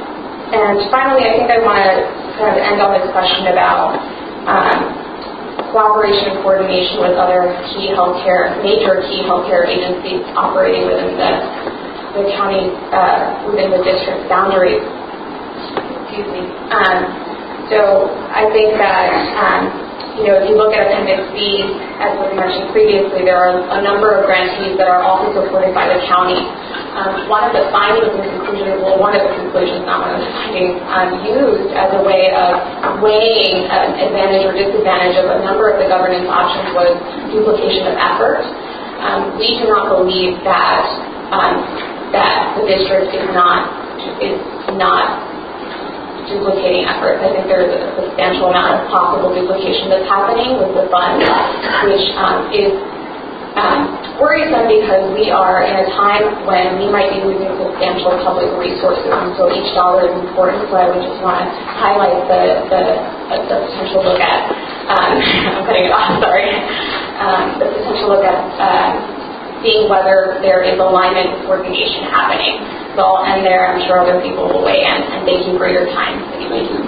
and finally, I think I want to kind of end on this question about um, collaboration and coordination with other key healthcare, major key healthcare agencies operating within the, the county, uh, within the district boundaries. Excuse me. Um, so I think that, um, you know, if you look at Appendix B, as was mentioned previously, there are a number of grantees that are also supported by the county. Um, one of the findings and conclusions, well, one of the conclusions, not one of the findings, um, used as a way of weighing an advantage or disadvantage of a number of the governance options was duplication of effort. Um, we do not believe that um, that the district is not is not duplicating efforts. I think there is a substantial amount of possible duplication that's happening with the fund, which um, is um, worrisome because we are in a time when we might be losing substantial public resources, and so each dollar is important. So I would just want to highlight the the, the potential look at um, I'm cutting it off. Sorry, um, the potential look at uh, seeing whether there is alignment with coordination happening. So I'll end there. I'm sure other people will weigh in, and thank you for your time. Thank you.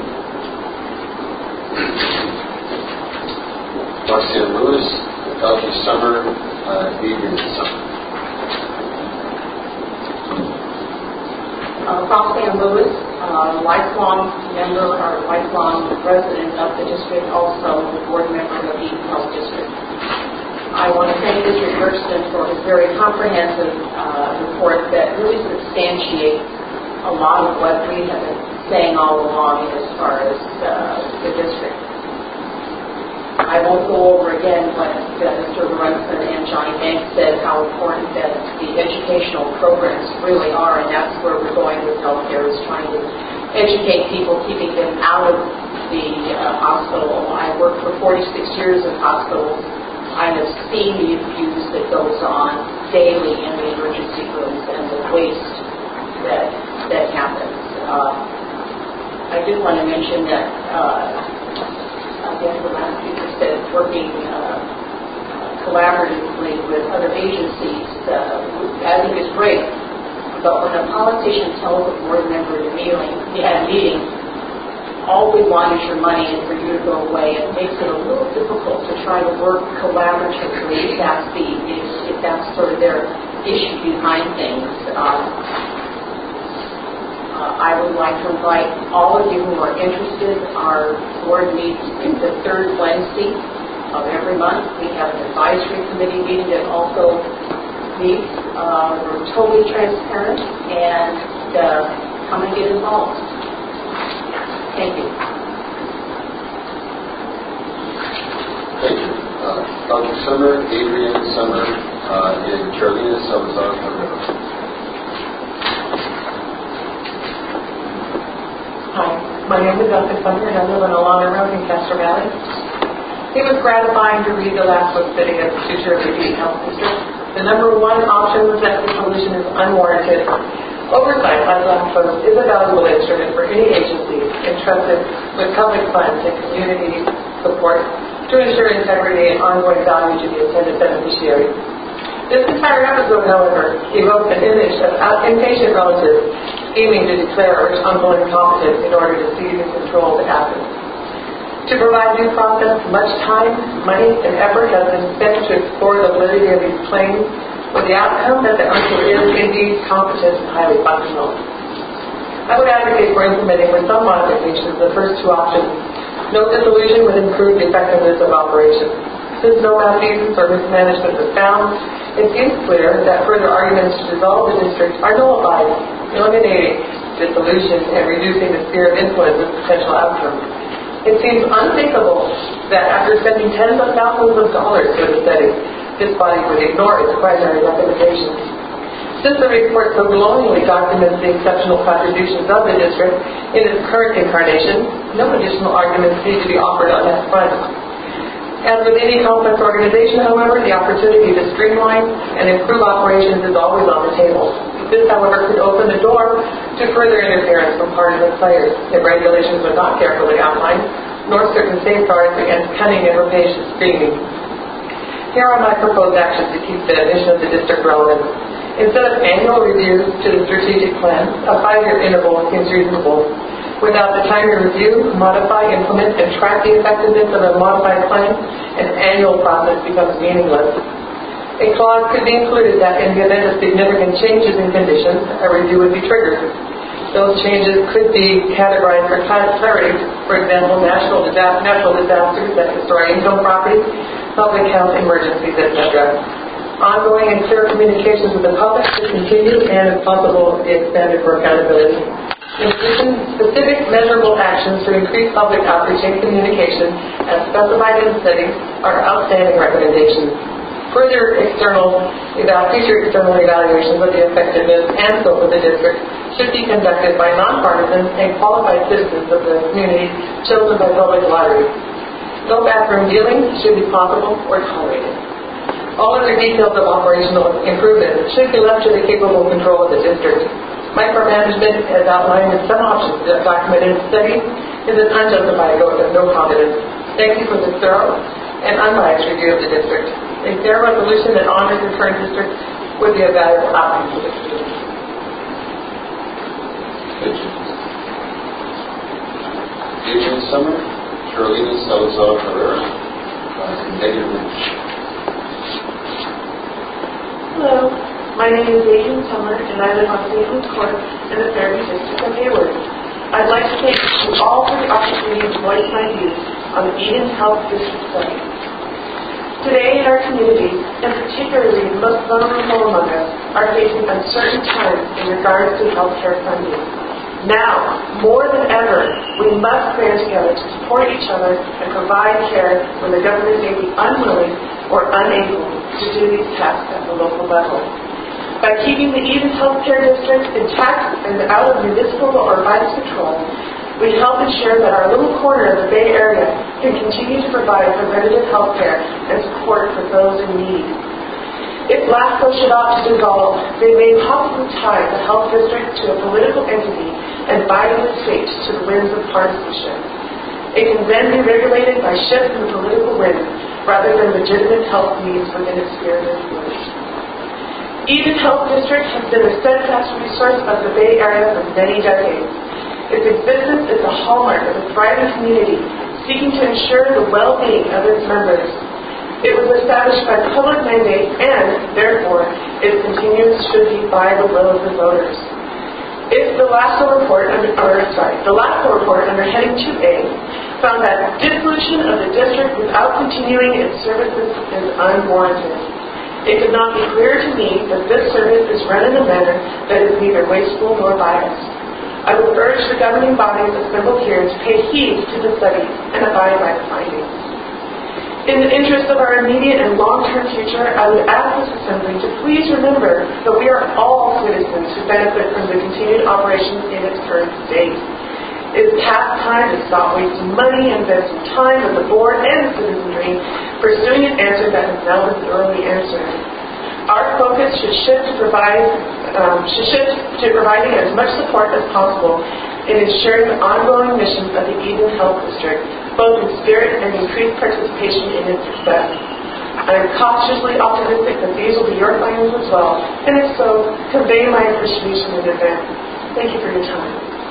Roxanne Lewis, Elkie Summer, uh, Adrian Summer. Uh, Roxanne Lewis, uh, lifelong member or lifelong resident of the district, also the board member of the Eden Health District. I want to thank Mister Bergson for his very comprehensive uh, report that really substantiates a lot of what we have been saying all along as far as uh, the district. I won't go over again what uh, Mister Lorenzen and Johnny Banks said, how important that the educational programs really are, and that's where we're going with healthcare, is trying to educate people, keeping them out of the uh, hospital. I worked for forty-six years in hospitals. I have seen the abuse that goes on daily in the emergency rooms and the waste that that happens. Uh, I do want to mention that, uh, again, the last speaker said working uh, collaboratively with other agencies, uh, I think is great. But when a politician tells a board member at a meeting, at a meeting, all we want is your money and for you to go away, it makes it a little difficult to try to work collaboratively if that's the if that's sort of their issue behind things. Um, uh, I would like to invite all of you who are interested. Our board meets the third Wednesday of every month. We have an advisory committee meeting that also meets. Uh, we're totally transparent, and uh, come and get involved. Thank you. Thank you. Uh, Elkie Summer, Adrian Summer, uh, and Carolina Salazar. Hi, my name is Elkie Summer, and I live on Alana Road in Castro Valley. It was gratifying to read the last book sitting as the future of the Eden Health District. The number one option was that the solution is unwarranted. Oversight by Black folks is a valuable instrument for any agency entrusted with public funds and community support to ensure integrity and ongoing value to the intended beneficiaries. This entire episode, however, evokes an image of impatient relatives scheming to declare rich uncle incompetent in order to seize and control the assets. To provide due process, much time, money, and effort has been spent to explore the validity of these claims, with the outcome that the uncle is indeed competent and highly functional. I would advocate for implementing with some modifications the first two options. Note the solution would improve the effectiveness of operations. Since no malfeasance or mismanagement was found, it seems clear that further arguments to dissolve the district are nullified, eliminating the solution and reducing the sphere of influence of potential outcomes. It seems unthinkable that after spending tens of thousands of dollars for the study, this body would ignore its primary recommendations. Since the report so glowingly documents the exceptional contributions of the district in its current incarnation, no additional arguments need to be offered on that front. As with any complex organization, however, the opportunity to streamline and improve operations is always on the table. This, however, could open the door to further interference from partisan players if regulations are not carefully outlined, nor certain safeguards against cunning and rapacious scheming. Here are my proposed actions to keep the mission of the district relevant. Instead of annual reviews to the strategic plan, a five-year interval seems reasonable. Without the time to review, modify, implement, and track the effectiveness of a modified plan, an annual process becomes meaningless. A clause could be included that in the event of significant changes in conditions, a review would be triggered. Those changes could be categorized for clarity, for example, natural, disa- natural disasters that destroy income property, public health emergencies, et cetera. Ongoing and clear communications with the public should continue and, if possible, be expanded for accountability. In addition, specific measurable actions to increase public outreach and communication, as specified in the study, are outstanding recommendations. Further external, eval- future external evaluations of the effectiveness and scope of the district should be conducted by nonpartisan and qualified citizens of the community chosen by public lottery. No backroom dealing should be possible or tolerated. All other details of operational improvement should be left to the capable control of the district. Micromanagement, as outlined in some options documented in the study, is an unjustified vote of no confidence. Thank you for this thorough and unbiased review of the district. A fair resolution that honors the current district would be a valuable outcome for the community. Thank you. Adrian Summer, Carolina Salazar Herrera, uh, Megan Lynch. Hello, my name is Adrian Summer, and I live on Saint Louis Court in the Fairview District of Hayward. I'd like to thank you all for the opportunity to voice my views on the Eden Health District study. Today in our community, and particularly the most vulnerable among us, are facing uncertain times in regards to healthcare funding. Now, more than ever, we must band together to support each other and provide care when the government may be unwilling or unable to do these tasks at the local level. By keeping the Eden Healthcare District intact and out of municipal or vice control, we help ensure that our little corner of the Bay Area can continue to provide preventative health care and support for those in need. If LAFCO should opt to dissolve, they may possibly tie the health district to a political entity and bind its fate to the winds of partisanship. It can then be regulated by shifts in the political wind rather than legitimate health needs within its sphere of influence. Eden Health District has been a steadfast resource of the Bay Area for many decades. Its existence is a hallmark of a thriving community seeking to ensure the well-being of its members. It was established by public mandate and, therefore, its continuance should be by the will of the voters. If the LAFCO report under, or, sorry, the LAFCO report under heading two A found that dissolution of the district without continuing its services is unwarranted. It could not be clearer to me that this service is run in a manner that is neither wasteful nor biased. I would urge the governing bodies assembled here to pay heed to the study and abide by the findings. In the interest of our immediate and long-term future, I would ask this assembly to please remember that we are all citizens who benefit from the continued operation in its current state. It is past time to stop wasting money and investing time with the board and the citizenry pursuing an answer that has now been thoroughly answered. Our focus should shift to provide um, should shift to providing as much support as possible in ensuring the ongoing mission of the Eden Health District, both in spirit and increased participation in its success. I am cautiously optimistic that these will be your findings as well, and if so, convey my appreciation in advance. Thank you for your time.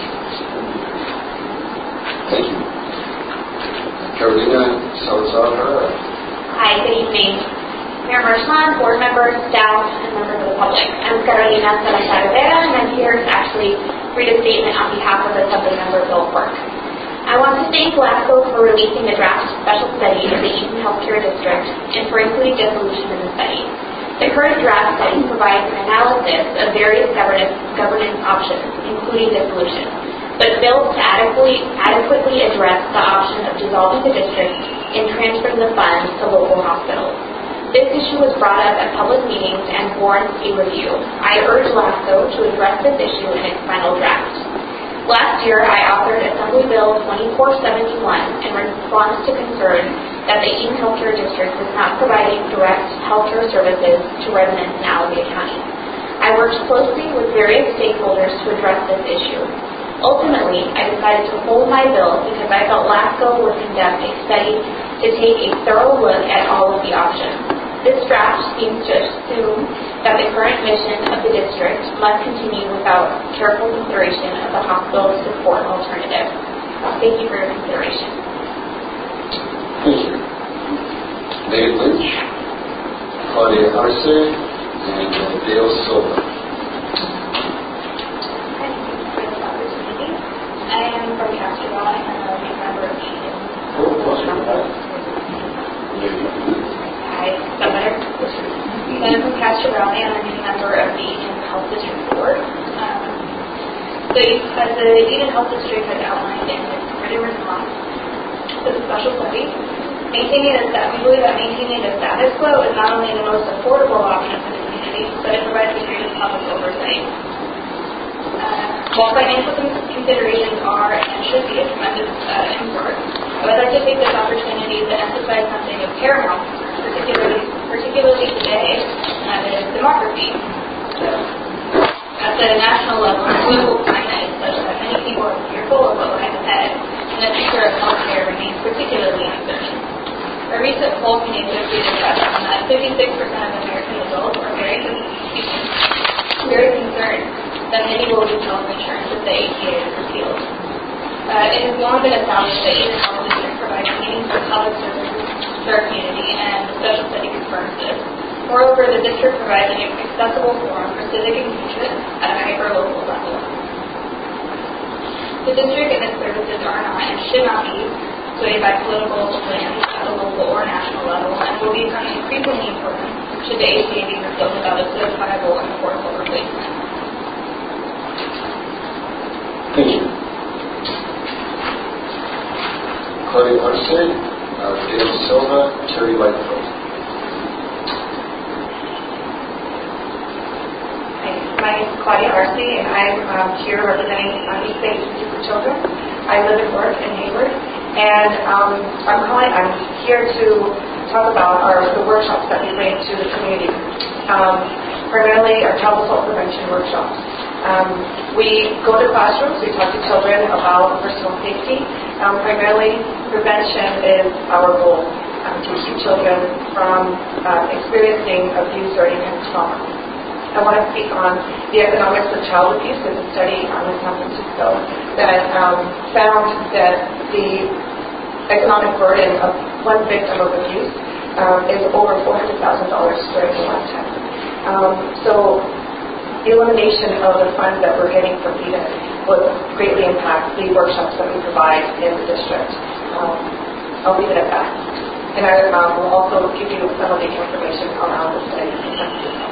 Thank you. Carolina Salazar Herrera. Hi, good evening. Mayor Marchand, board members, staff, and members of the public. I'm Carolina Salazar Herrera, and I'm here to actually read a statement on behalf of Assembly Member Bill Quirk. I want to thank LAFCO for releasing the draft special study of the Eden Healthcare District and for including dissolution in the study. The current draft study provides an analysis of various governance, governance options, including dissolution, but fails to adequately, adequately address the option of dissolving the district and transferring the funds to local hospitals. This issue was brought up at public meetings and warrants a review. I urge LAFCO to address this issue in its final draft. Last year, I authored Assembly Bill twenty-four seventy-one in response to concerns that the Eden Healthcare District was not providing direct healthcare services to residents in Alameda County. I worked closely with various stakeholders to address this issue. Ultimately, I decided to hold my bill because I felt LAFCO would conduct a study to take a thorough look at all of the options. This draft seems to assume that the current mission of the district must continue without careful consideration of the hospital support alternative. Thank you for your consideration. Thank you. Nate Lynch, Claudia Arce, and uh, Dale Silva. I am from Castro Valley, and I'm a member of Eden. Hi, Governor. I'm from Castro Valley, and I'm a member of the Eden Health District Board. Um, so, as the Eden Health District has outlined in its written response to the special study, maintaining a stat, we believe that maintaining a status quo is not only the most affordable option for the community, but it provides the greatest public oversight. Uh, while financial considerations are and should be a tremendous uh, import, I would like to take this opportunity to emphasize something of paramount, particularly, particularly today, and that is demography. So, at the national level, the political climate is such that many people are fearful of what lies ahead, and the future of healthcare remains particularly uncertain. A recent poll from the Associated Press found that fifty-six percent of American adults are very, very concerned that many will lose health insurance if the A C A is repealed. Uh, it has long been established that Eden Health District provides meaningful public services to our community, and the special study confirms this. Moreover, the district provides an accessible forum for civic engagement at a hyper-local level. The district and its services are not and should not be swayed by political plans at the local or national level, and will become increasingly important should the A C A be repealed without a certifiable and affordable replacement. Thank you. Claudia Arce, uh, Dale Silva, Terry Lightfoot. My name is Claudia Arce, and I'm um, here representing um, East Bay Institute for Children. I live and work in Hayward, and um, I'm calling. I'm here to talk about our the workshops that we bring to the community. Um, primarily, our child assault prevention workshops. Um, we go to classrooms. We talk to children about personal safety. Um, primarily, prevention is our goal um, to keep children from uh, experiencing abuse or any kind of trauma. I want to speak on the economics of child abuse. There's a study um, in San Francisco that um, found that the economic burden of one victim of abuse um, is over four hundred thousand dollars during a lifetime. Um, so the elimination of the funds that we're getting from Eden would greatly impact the workshops that we provide in the district. Um, I'll leave it at that. And I um, will also give you some of the information around the study in San Francisco.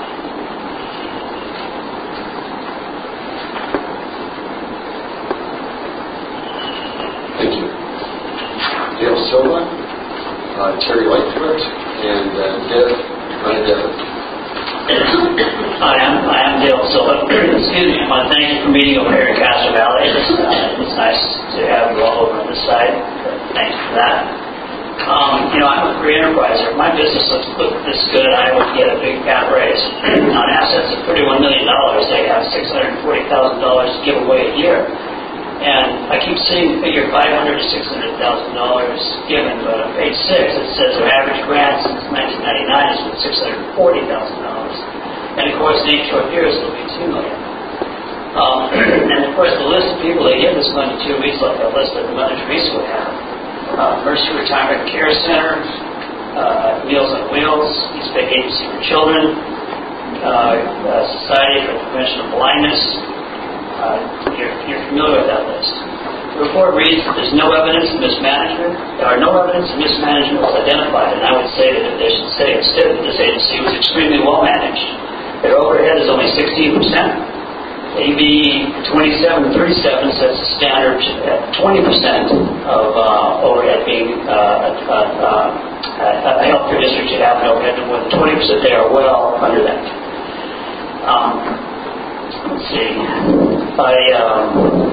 Thank you. Dale Silva, uh, Terry Lightfoot, and uh, Deb Renadevin. Hi, I'm, I'm Dale Silva. Excuse me. I want to thank you for meeting over here in Castro Valley. It's, uh, it's nice to have you all over on this side. Thank you for that. Um, you know, I'm a free enterpriser. If my business looks look this good, I would get a big cap raise. On assets of thirty-one million dollars, they have six hundred forty thousand dollars to give away a year. And I keep seeing the figure five hundred thousand to six hundred thousand dollars given, but on page six it says their average grant since nineteen ninety-nine has been six hundred forty thousand dollars. And of course, in eight short years it'll be two million dollars. Um, and of course, the list of people they give this money to reads like a list that Mother Teresa would have. Uh, Mercy Retirement Care Center, uh, Meals on Wheels, East Bay Agency for Children, uh, uh, Society for the Prevention of Blindness. Uh, you're, you're familiar with that list. The report reads that there's no evidence of mismanagement. There are no evidence of mismanagement was identified, and I would say that they should say instead that this agency was extremely well managed. Their overhead is only sixteen percent. A B twenty-seven thirty-seven sets a standard at twenty percent of uh, overhead being uh, uh, uh, a healthcare district should have an overhead of more than twenty percent. They are well under that. Um, let's see. I, um,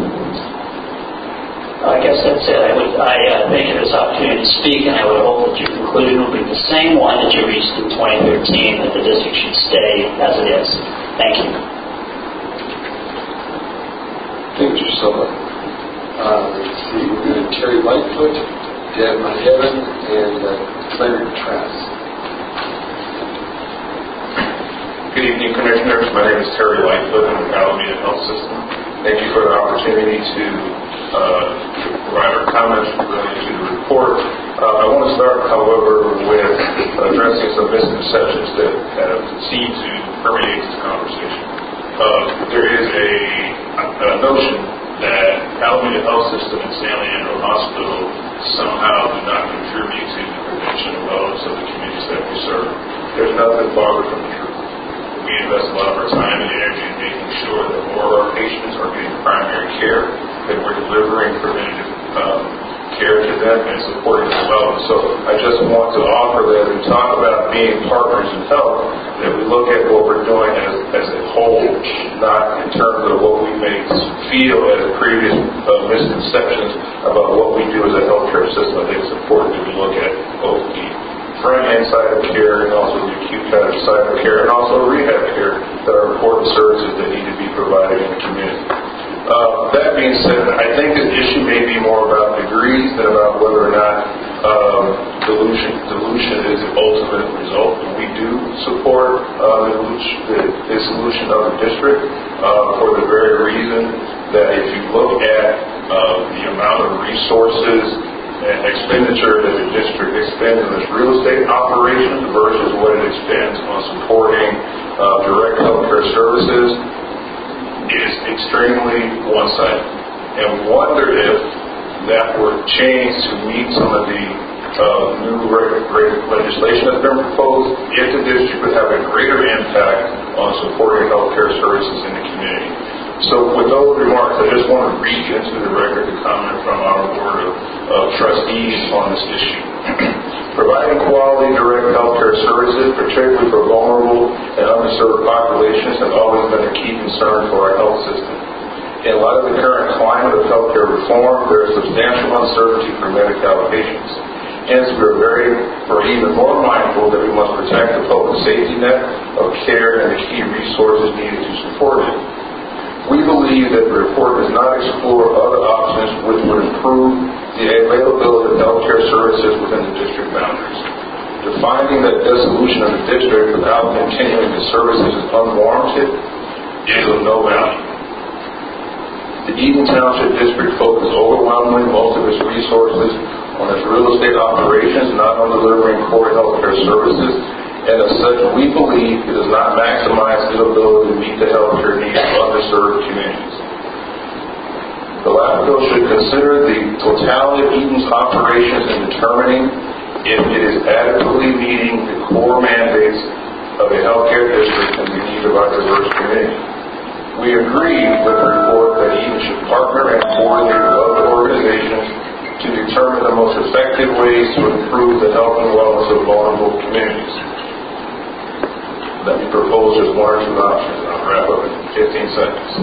I guess that's it. I would. I uh, thank you for this opportunity to speak, and I would hope that your conclusion will be the same one that you reached in twenty thirteen, that the district should stay as it is. Thank you. Thank you, Silva. Uh, let's see, we're going to Terry Lightfoot, Deb Renadevin, and uh, Leonard Trask. Good evening, Commissioners. My name is Terry Lightfoot. I'm with Alameda Health System. Thank you for the opportunity to, uh, to provide our comments related to the report. Uh, I want to start, however, with addressing some misconceptions that have seemed to permeate this conversation. Uh, there is a, a notion that Alameda Health System and San Leandro Hospital somehow do not contribute to the prevention and wellness of the communities that we serve. There's nothing farther from the truth. We invest a lot of our time and energy in making sure that more of our patients are getting primary care, that we're delivering preventative um, care to them and supporting their wellness. So I just want to offer that we talk about being partners in health, that we look at what we're doing as, as a whole, not in terms of what we may feel as previous uh, misconceptions about what we do as a healthcare system. I think it's important that we look at both the front-end side of care and also the acute side of care and also rehab care that are important services that need to be provided in the community. Uh, that being said, I think this issue may be more about degrees than about whether or not um, dilution, dilution is the ultimate result. We do support uh, the, the solution of the district uh, for the very reason that if you look at uh, the amount of resources and expenditure that the district expends on its real estate operations versus what it expends on supporting uh, direct healthcare services, is extremely one-sided. And we wonder if that were changed to meet some of the uh, new reg- reg- legislation that's been proposed, if the district would have a greater impact on supporting healthcare services in the community. So with those remarks, I just want to read into the record the comment from our board of, of trustees on this issue. Providing quality direct healthcare services, particularly for vulnerable and underserved populations, has always been a key concern for our health system. In light of the current climate of healthcare reform, there is substantial uncertainty for Medi-Cal patients. Hence, we are very, or even more mindful that we must protect the public safety net of care and the key resources needed to support it. We believe that the report does not explore other options which would improve the availability of healthcare services within the district boundaries. The finding that dissolution of the district without continuing the services is unwarranted is of no value. The Eden Township District focuses overwhelmingly most of its resources on its real estate operations, not on delivering core healthcare services, and as such, we believe it does not maximize its ability to meet the healthcare needs of underserved communities. The LAFCO should consider the totality of Eden's operations in determining if it is adequately meeting the core mandates of a healthcare district and the needs of our diverse community. We agree with the report that Eden should partner and coordinate with other organizations to determine the most effective ways to improve the health and wellness of vulnerable communities. Let me propose just one or two options, and I'll wrap up in fifteen seconds.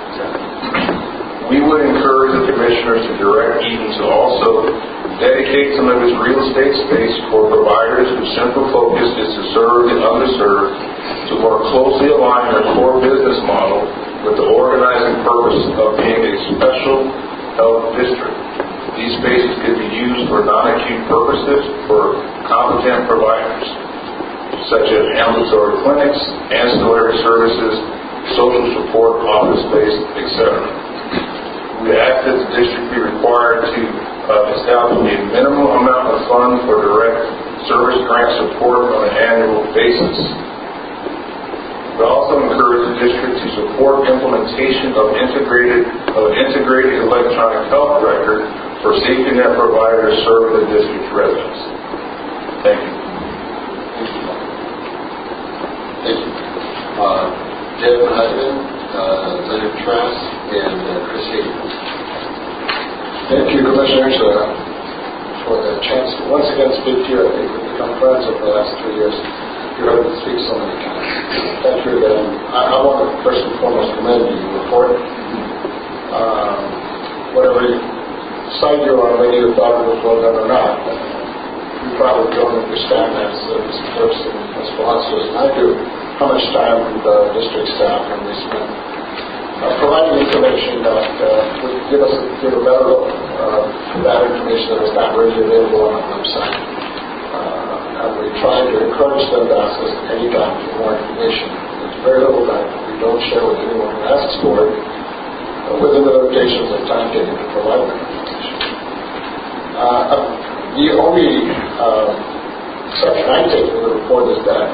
We would encourage the commissioners to direct Eden to also dedicate some of its real estate space for providers whose central focus is to serve the underserved to more closely align their core business model with the organizing purpose of being a special health district. These spaces could be used for non-acute purposes for competent providers, such as ambulatory clinics, ancillary services, social support, office space, et cetera. We ask that the district be required to uh, establish a minimum amount of funds for direct service grant support on an annual basis. We also encourage the district to support implementation of integrated of an integrated electronic health record for safety net providers serving the district's residents. Thank you. Thank you. Uh, Deb Hudman, uh, Leonard Trask, and uh, Chris Hayden. Thank you, Commissioners, uh, for the chance to once again speak to you. I think we've become friends over the last three years. You heard me speak so many times. Thank you again. I, I want to first and foremost commend you for your report. Um, whatever side you're on, whether you thought it was well done or not, you probably don't understand as uh, Mister Person, as philosophers, and I do, how much time the district staff and we spend uh, providing information that uh, would give us a, give a better look uh, at that information that is not readily available on our website. Uh, and we try to encourage them to ask us any time for more information. There's very little that we don't share with anyone who asks for it, uh, within the limitations of time taken to provide that information. Uh, the only uh, exception I take to the report is that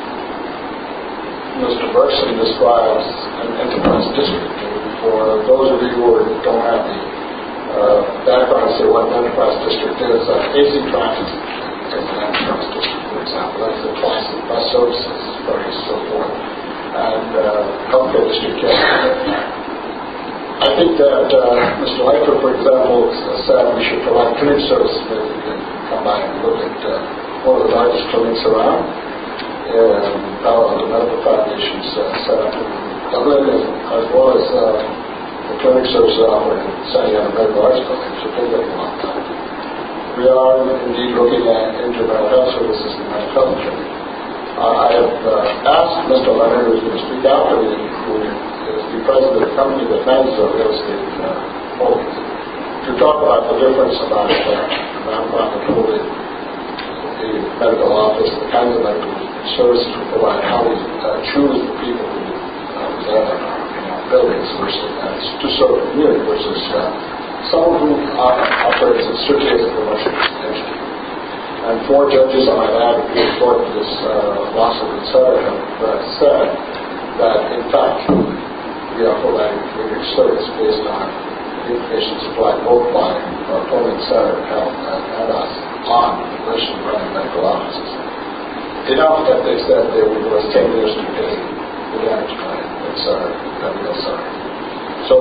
Mister Bergson describes an enterprise district. For those of you who don't have the uh, background to say what an enterprise district is, uh, A C Transit is an enterprise district, for example. That's the classic bus services, and so forth. And uh, healthcare district, yeah. I think that uh, Mister Lightfoot, for example, said we should provide clinic services. Maybe we can come by and look at uh, one of the largest clinics around. And Palo Alto Medical Foundation's uh, set up in Dublin, as well as uh, the clinic services offered in San Diego Medical Arts Building. So take a look at that. We are indeed looking at into mental health services and mental health training. Uh, I have uh, asked Mister Leonard, who's going to speak after me, who is the president of the company that manages our real estate uh, holdings, to talk about the difference about uh, nonprofit holding, the medical office, the kinds of medical services we provide, how we uh, choose the people who uh, reside in our, in our buildings versus uh, to serve the community versus uh, someone who uh, operates strictly as a commercial entity. And four judges on my lab who report this uh, lawsuit, et cetera, have uh, said that, in fact, we are providing community service based on information supplied both by our opponent, Center Health, and us on the mission of running medical offices. Enough that they said they would give us ten years to pay the damage claim, et cetera, that we are sorry. So,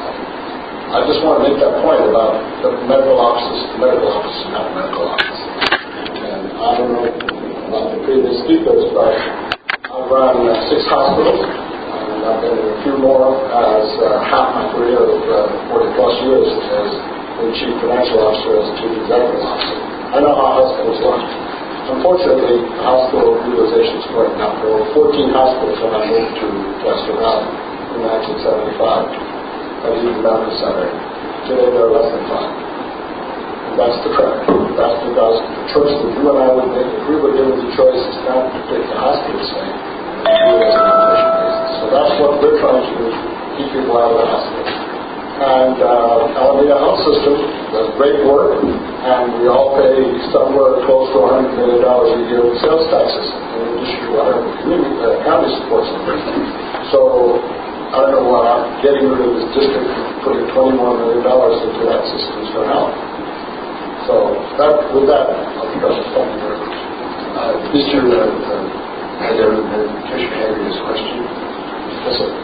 I just want to make that point about the medical offices, the medical office is not a medical office. And I don't know about the previous speakers, but I've run uh, six hospitals, and I've been in a few more as uh, half my career of uh, forty plus years as the chief financial officer, as chief executive officer. I know how hospitals run. Unfortunately, the hospital utilization is going down. There were fourteen hospitals when I moved to Castro Valley in nineteen seventy-five. At Eden Medical Center. Today there are less than five. And that's the trend. That's because the choice that you and I would make, if we were given the choice, is not to pick the hospital stay, but to do it as an outpatient basis. So that's what we're trying to do, keep people out of the hospital. And uh, Alameda Health System does great work, and we all pay somewhere close to one hundred million dollars a year in sales taxes, in addition to whatever community, uh, county supports them. So I don't know what I'm getting rid of this district and putting twenty-one million dollars into that system is going to help. So that, with that, I'll be done. Thank you very much. Uh, Mister Uh, uh, Adair, Commissioner Henry has a question. Yes, sir.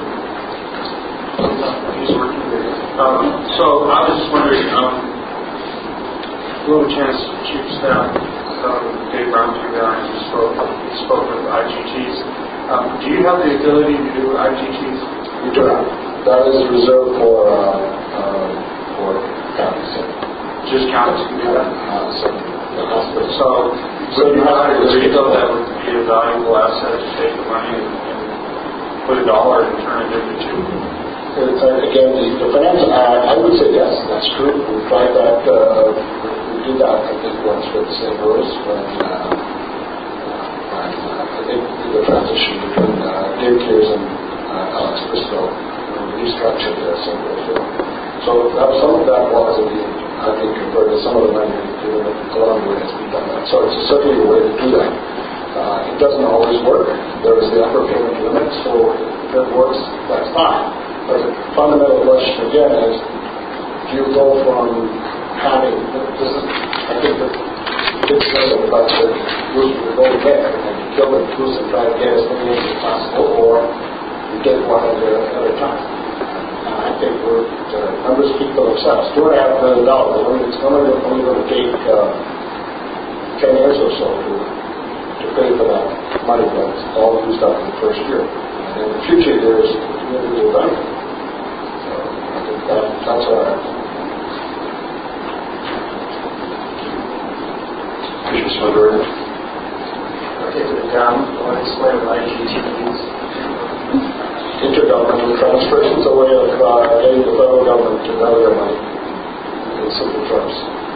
Um, so I was just wondering, um, Blue Chance Chief of Staff, um, Dave Brown, you guys spoke, spoke with I G Ts. Um, do you have the ability to do I G Ts? We do have. That is reserved for uh, uh, for counties. Just counties can do that? Uh, so the hospital. So, so you have a feel that would be a valuable asset to take the money and, and put a dollar and turn it into two? It's, uh, again, the, the financial, uh, I would say yes, that's true. We tried that, uh, we did that, I think, once with Saint Louis when, uh, when uh, I think the transition between uh, Dave Kears and uh, Alex Bristow, when we restructured the Saint Louis film. So that, some of that was, indeed, I think, compared to some of the money given along the way has been done that. So it's certainly a way to do that. Uh, it doesn't always work. There is the upper payment limit, so if it works, that's fine. But the fundamental question again is, do you go from having, this is, I think the big thing about the goose with the golden egg, and you kill the goose and try to get as many eggs as possible, or you get one at a time. And I think we're, the numbers speak for themselves. Two and a half million dollars, it's only, only going to take uh, ten years or so to, to pay for that money that's all used up in the first year. And in the future years, the community will benefit. So I think that, that's our answer. Commissioner Swinburne. I'll take it down. I want to explain what I G T means. Intergovernmental transfers. It's a way of uh, getting the federal government to value their money in simple terms.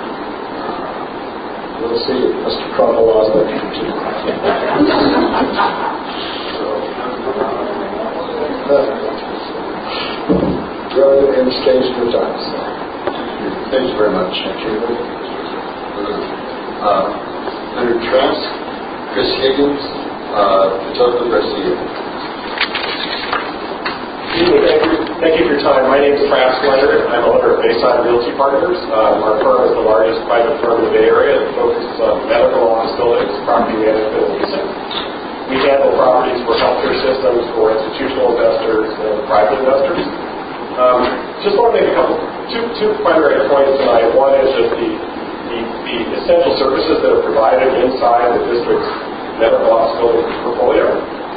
We'll see if Mister Trump allows that to continue. We're in strange new times. Thank you very much. Thank you. uh, Leonard Trask, Chris Higgins, uh, Patoka Garcia. Thank you. Thank you for your time. My name is Travis Leonard. I'm owner of Bayside Realty Partners. Um, our firm is the largest private firm in the Bay Area that focuses on medical office buildings, property management, and leasing. We handle properties for healthcare systems, for institutional investors, and private investors. Um, just want to make a couple, two, two primary points tonight. One is just the, the, the essential services that are provided inside the district's medical office building portfolio.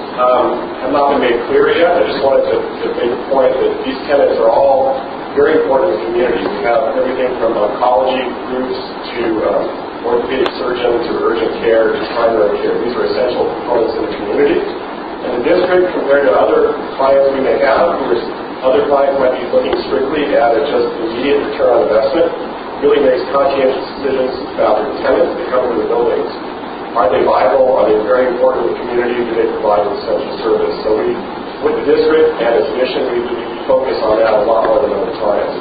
Um, have not been made clear yet. I just wanted to, to make a point that these tenants are all very important to the community. We have everything from oncology groups to um, orthopedic surgeons to urgent care to primary care. These are essential components in the community. And the district, compared to other clients we may have, who is, other clients might be looking strictly at a just immediate return on investment, really makes conscientious decisions about their tenants that come to the buildings. Are they viable? Are they very important to the community? Do they provide an essential service? So we, with the district and its mission, we, we focus on that a lot more than other clients.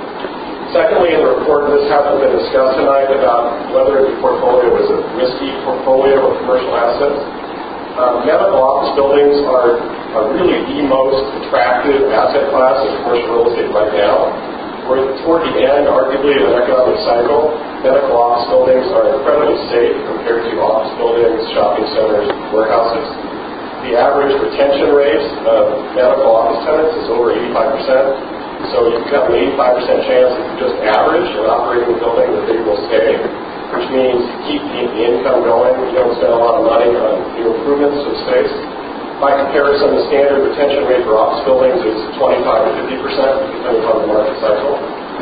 Secondly, in the report, this hasn't been discussed tonight about whether the portfolio is a risky portfolio of commercial assets. Um, medical office buildings are, are really the most attractive asset class in commercial real estate right now. We're toward the end, arguably, of an economic cycle. Medical office buildings are incredibly safe compared to office buildings, shopping centers, warehouses. The average retention rate of medical office tenants is over eighty-five percent. So you've got an eighty-five percent chance if you just average an operating building that they will stay, which means you keep the income going. You don't spend a lot of money on new improvements to space. By comparison, the standard retention rate for office buildings is twenty-five to fifty percent, depending on the market cycle.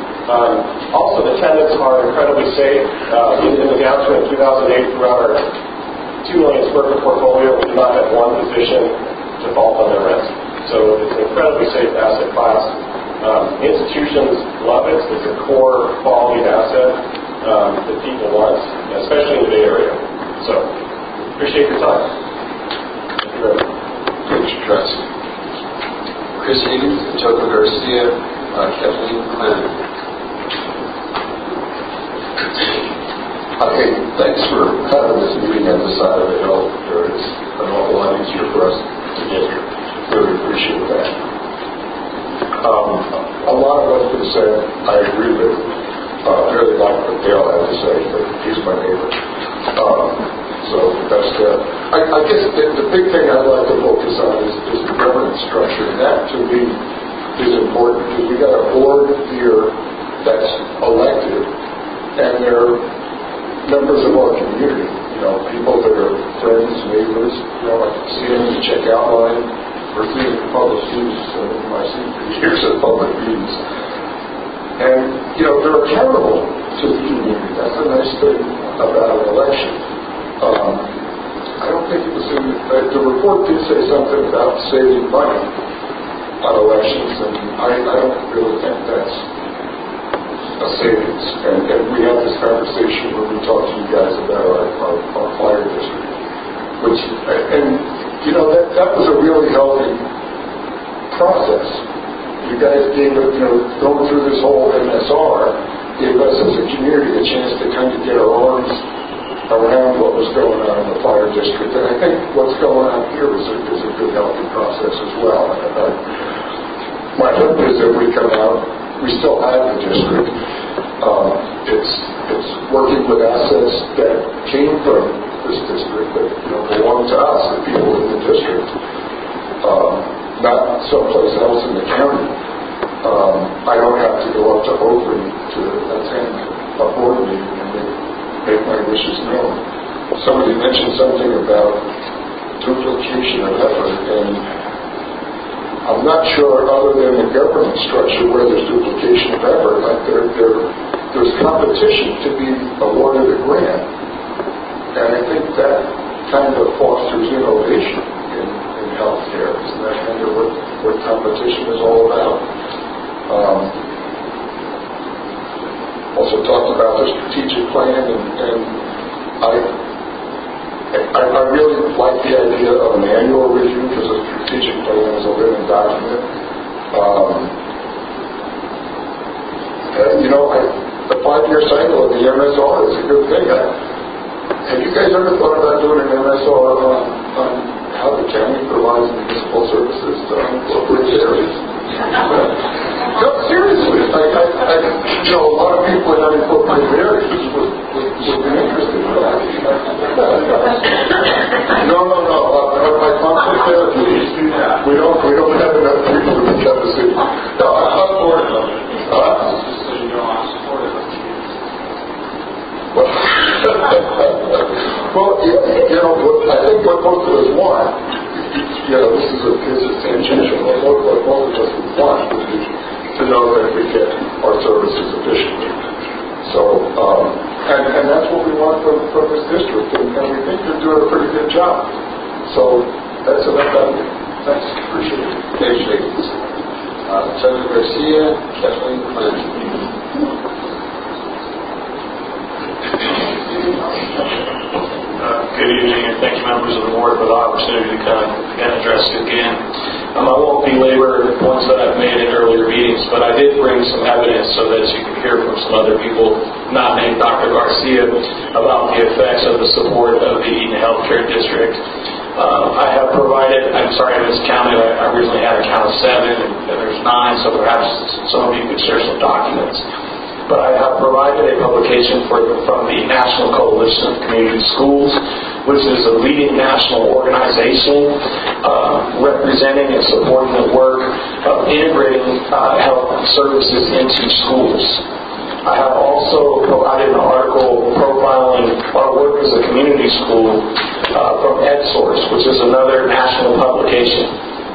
Um, also, the tenants are incredibly safe. Uh, in, in the downturn in two thousand eight, throughout our two million square foot portfolio, we did not have one physician default on their rent. So it's an incredibly safe asset class. Um, institutions love it. It's a core quality asset um, that people want, especially in the Bay Area. So, appreciate your time. Thank you very much. Thank you, Trask. Chris Higgins, Patoka Garcia, uh, Kathleen Clement. Okay, thanks for having this meeting on this side of the hill. It's an awful lot easier for us to get here. Really appreciate that. Um, a lot of what's been said, I agree with. Uh, I really like what Dale had to say, but he's my neighbor. Um, so that's that. I, I guess the, the big thing I'd like to focus on is, is the governance structure. And that, to me, is important because we got a board here that's elected, and they're members of our community, you know, people that are friends, neighbors, you know, I see them in the checkout line, or see them in public meetings, so I see years at public meetings. And, you know, they're accountable to the community. That's a nice thing about an election. Um, I don't think it was in, uh, the report did say something about saving money on elections, and I, I don't really think that's a savings. And, and we had this conversation when we talked to you guys about our, our, our fire district, which, and, you know, that, that was a really healthy process. You guys gave it, you know, going through this whole M S R, gave us as a community a chance to kind of get our arms around what was going on in the fire district. And I think what's going on here is a, is a good, healthy process as well. And I, my hope is that we come out, we still have the district. Um, it's it's working with assets that came from this district that, you know, belong to us, the people in the district, um, not someplace else in the county. Um, I don't have to go up to Oakland to attend a board meeting and make, make my wishes known. Somebody mentioned something about duplication of effort, and I'm not sure, other than the government structure, where there's duplication of effort, like there, there, there's competition to be awarded a grant. And I think that kind of fosters innovation in, in healthcare. Isn't that kind of what, what competition is all about? Um, also talked about the strategic plan, and, and I, I, I really like the idea of an annual review, because a strategic plan is a living document. Um, uh, you know, I, the five-year cycle of the M S R is a good thing. I, ever thought about doing an M S R on, on how the county provides municipal services to unincorporated areas? No, seriously. I, I, I, you know, a lot of people in unincorporated areas would, would, would be interested in that. No, no, no. Uh, my conflict there, we don't, we don't have enough people to make up the city. No, I'm not for it. Uh, well, you, you know, what, I think what most of us want, you know, this is a, this is tangential, what, what most of us want would be to know that we get our services efficiently. So, um, and, and that's what we want from, from this district, and, and we think they're doing a pretty good job. So, that's enough out of me. Thanks, appreciate it. Appreciate it. Uh, Senator Garcia, Kathleen Flynn. Uh, good evening, and thank you, members of the board, for the opportunity to come and address you again. Um, I won't belabor points that I've made in earlier meetings, but I did bring some evidence so that you can hear from some other people, not named Doctor Garcia, about the effects of the support of the Eden Healthcare District. Uh, I have provided, I'm sorry I miscounted, I, I originally had a count of seven, and, and there's nine, so perhaps some of you could share some documents. But I have provided a publication for, from the National Coalition of Community Schools, which is a leading national organization uh, representing and supporting the work of integrating uh, health services into schools. I have also provided an article profiling our work as a community school uh, from EdSource, which is another national publication.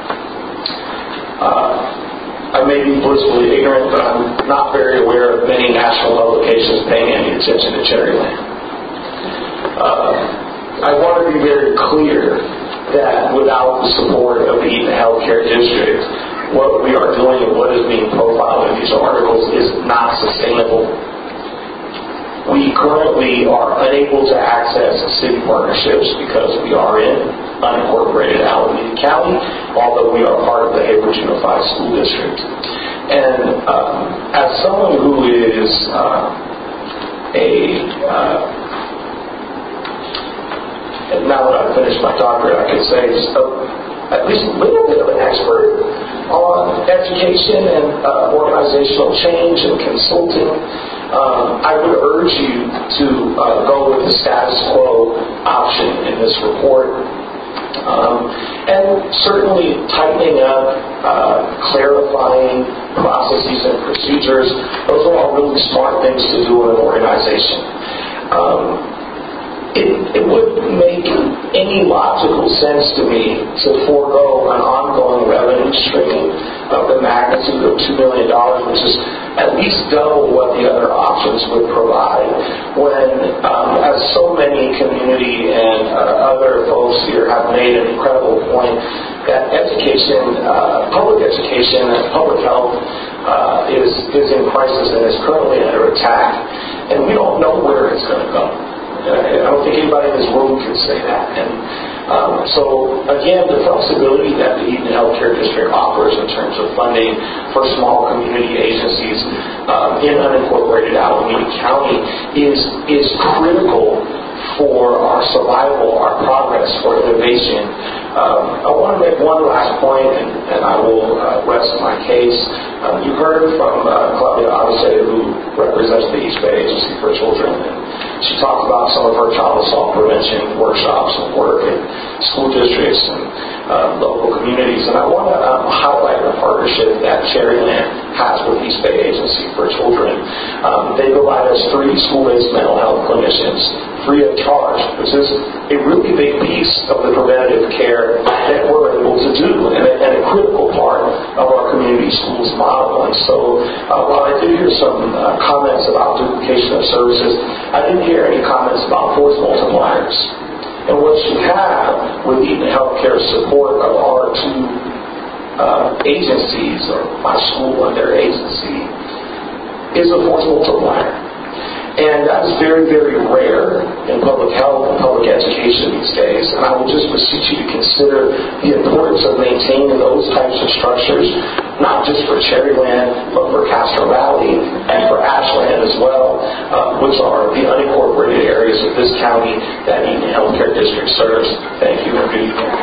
Uh, I may be blissfully ignorant, but I'm not very aware of many national publications paying any attention to Cherryland. Uh, I want to be very clear that without the support of the Eden Healthcare District, what we are doing and what is being profiled in these articles is not sustainable. We currently are unable to access city partnerships because we are in unincorporated Alameda County, although we are part of the Hayward Unified School District. And um, as someone who is uh, a, uh, and now that I've finished my doctorate, I could say just a, at least a little bit of an expert on education and uh, organizational change and consulting. Um, I would urge you to uh, go with the status quo option in this report. Um, and certainly tightening up, uh, clarifying processes and procedures, those are all really smart things to do in an organization. Um, it, it would make any logical sense to me to forego an ongoing revenue stream of the magnitude of two million dollars, which is at least double what the other options would provide, when, um, as so many community and uh, other folks here have made an incredible point, that education, uh, public education and public health uh, is, is in crisis and is currently under attack, and we don't know where it's going to go. I don't think anybody in this room can say that. And um, so, again, the flexibility that the Eden Healthcare District offers in terms of funding for small community agencies um, in unincorporated Alameda County is is critical for our survival, our progress, for innovation. Um, I want to make one last point, and, and I will uh, rest my case. Um, you heard from uh, Claudia Avicet, who represents the East Bay Agency for Children, and she talked about some of her child assault prevention workshops and work in school districts and uh, local communities. And I want to um, highlight the partnership that Cherryland has with East Bay Agency for Children. Um, they provide us three school-based mental health clinicians free of charge, which is a really big piece of the preventative care that we're able to do, and a, and a critical part of our community schools model. And so uh, while I did hear some uh, comments about duplication of services, I didn't hear any comments about force multipliers. And what you have with Eden Healthcare support of our two uh, agencies, or my school and their agency, is a force multiplier. And that is very, very rare in public health and public education these days. And I will just beseech you to consider the importance of maintaining those types of structures, not just for Cherryland, but for Castro Valley and for Ashland as well, uh, which are the unincorporated areas of this county that Eaton Healthcare District serves. Thank you, and good evening.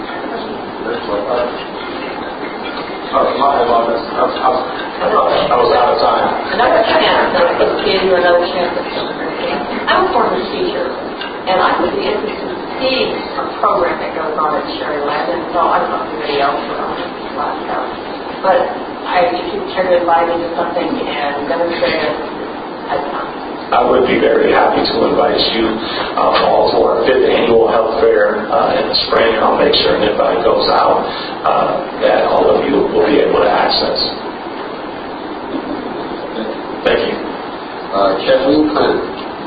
Oh, my apologies. I was, I was, I was out of time. Another chance, uh, give you another chance at something. I'm a former teacher, and I would be interested to see a program that goes on at Cherryland, and so I don't know if anybody else would on this last house. But I, if you care to invite me to something and demonstrate it, I'd come. I would be very happy to invite you uh, all to our fifth annual health fair uh, in the spring. I'll make sure an invite goes out uh, that all of you will be able to access. Thank you. Uh, Kathleen Clinton.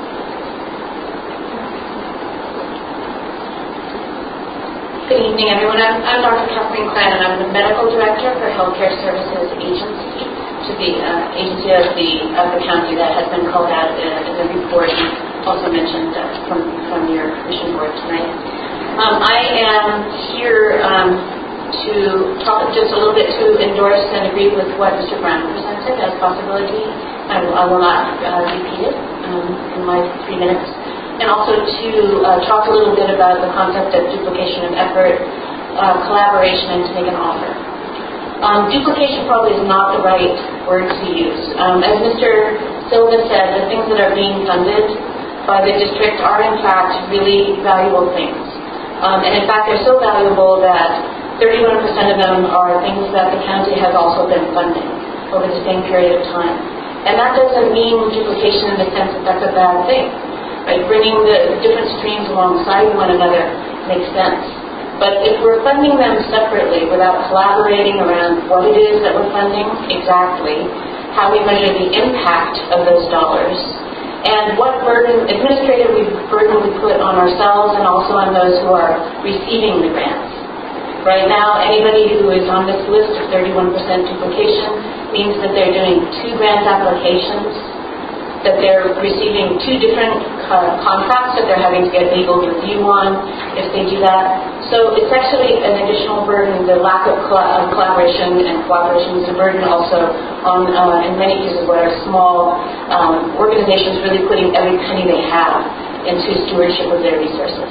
Good evening, everyone. I'm, I'm Doctor Kathleen Clan, and I'm the Medical Director for Healthcare Services Agency, to the uh, agency of the of the county that has been called out in, in the report and also mentioned uh, from, from your commission board tonight. Um, I am here um, to talk just a little bit to endorse and agree with what Mister Brown presented as possibility. I will, I will not uh, repeat it um, in my three minutes. And also to uh, talk a little bit about the concept of duplication of effort, uh, collaboration, and to make an offer. Um, duplication probably is not the right word to use. Um, as Mister Silva said, the things that are being funded by the district are in fact really valuable things. Um, and in fact, they're so valuable that thirty-one percent of them are things that the county has also been funding over the same period of time. And that doesn't mean duplication in the sense that that's a bad thing. Right? Bringing the different streams alongside one another makes sense. But if we're funding them separately without collaborating around what it is that we're funding exactly, how we measure the impact of those dollars, and what burden, administrative burden we put on ourselves and also on those who are receiving the grants. Right now, anybody who is on this list of thirty-one percent duplication means that they're doing two grant applications, that they're receiving two different uh, contracts that they're having to get legal review on if they do that. So it's actually an additional burden. The lack of, coll- of collaboration and cooperation is a burden also on, uh, in many cases, what are small um, organizations really putting every penny they have into stewardship of their resources.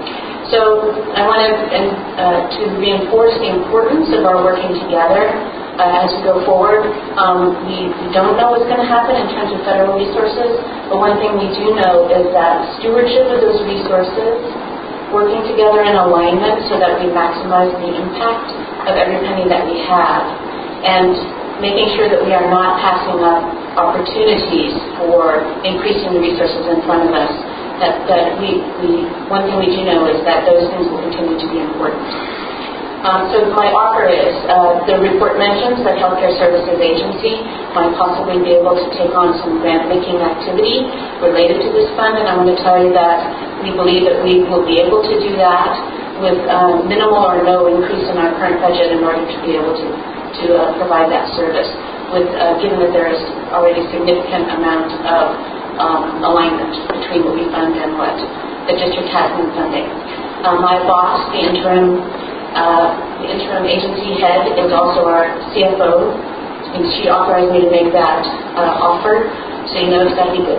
So I want to, uh, to reinforce the importance of our working together Uh, as we go forward. Um, we, we don't know what's going to happen in terms of federal resources, but one thing we do know is that stewardship of those resources, working together in alignment so that we maximize the impact of every penny that we have, and making sure that we are not passing up opportunities for increasing the resources in front of us, that, that we, we, one thing we do know is that those things will continue to be important. Um, so my offer is, uh, the report mentions that Healthcare Services Agency might possibly be able to take on some grant-making activity related to this fund, and I'm going to tell you that we believe that we will be able to do that with uh, minimal or no increase in our current budget in order to be able to, to uh, provide that service, with, uh, given that there is already a significant amount of um, alignment between what we fund and what the district has been funding. Uh, my boss, the interim Uh, the interim agency head is also our C F O, and she authorized me to make that uh, offer, so you know it's got to be good.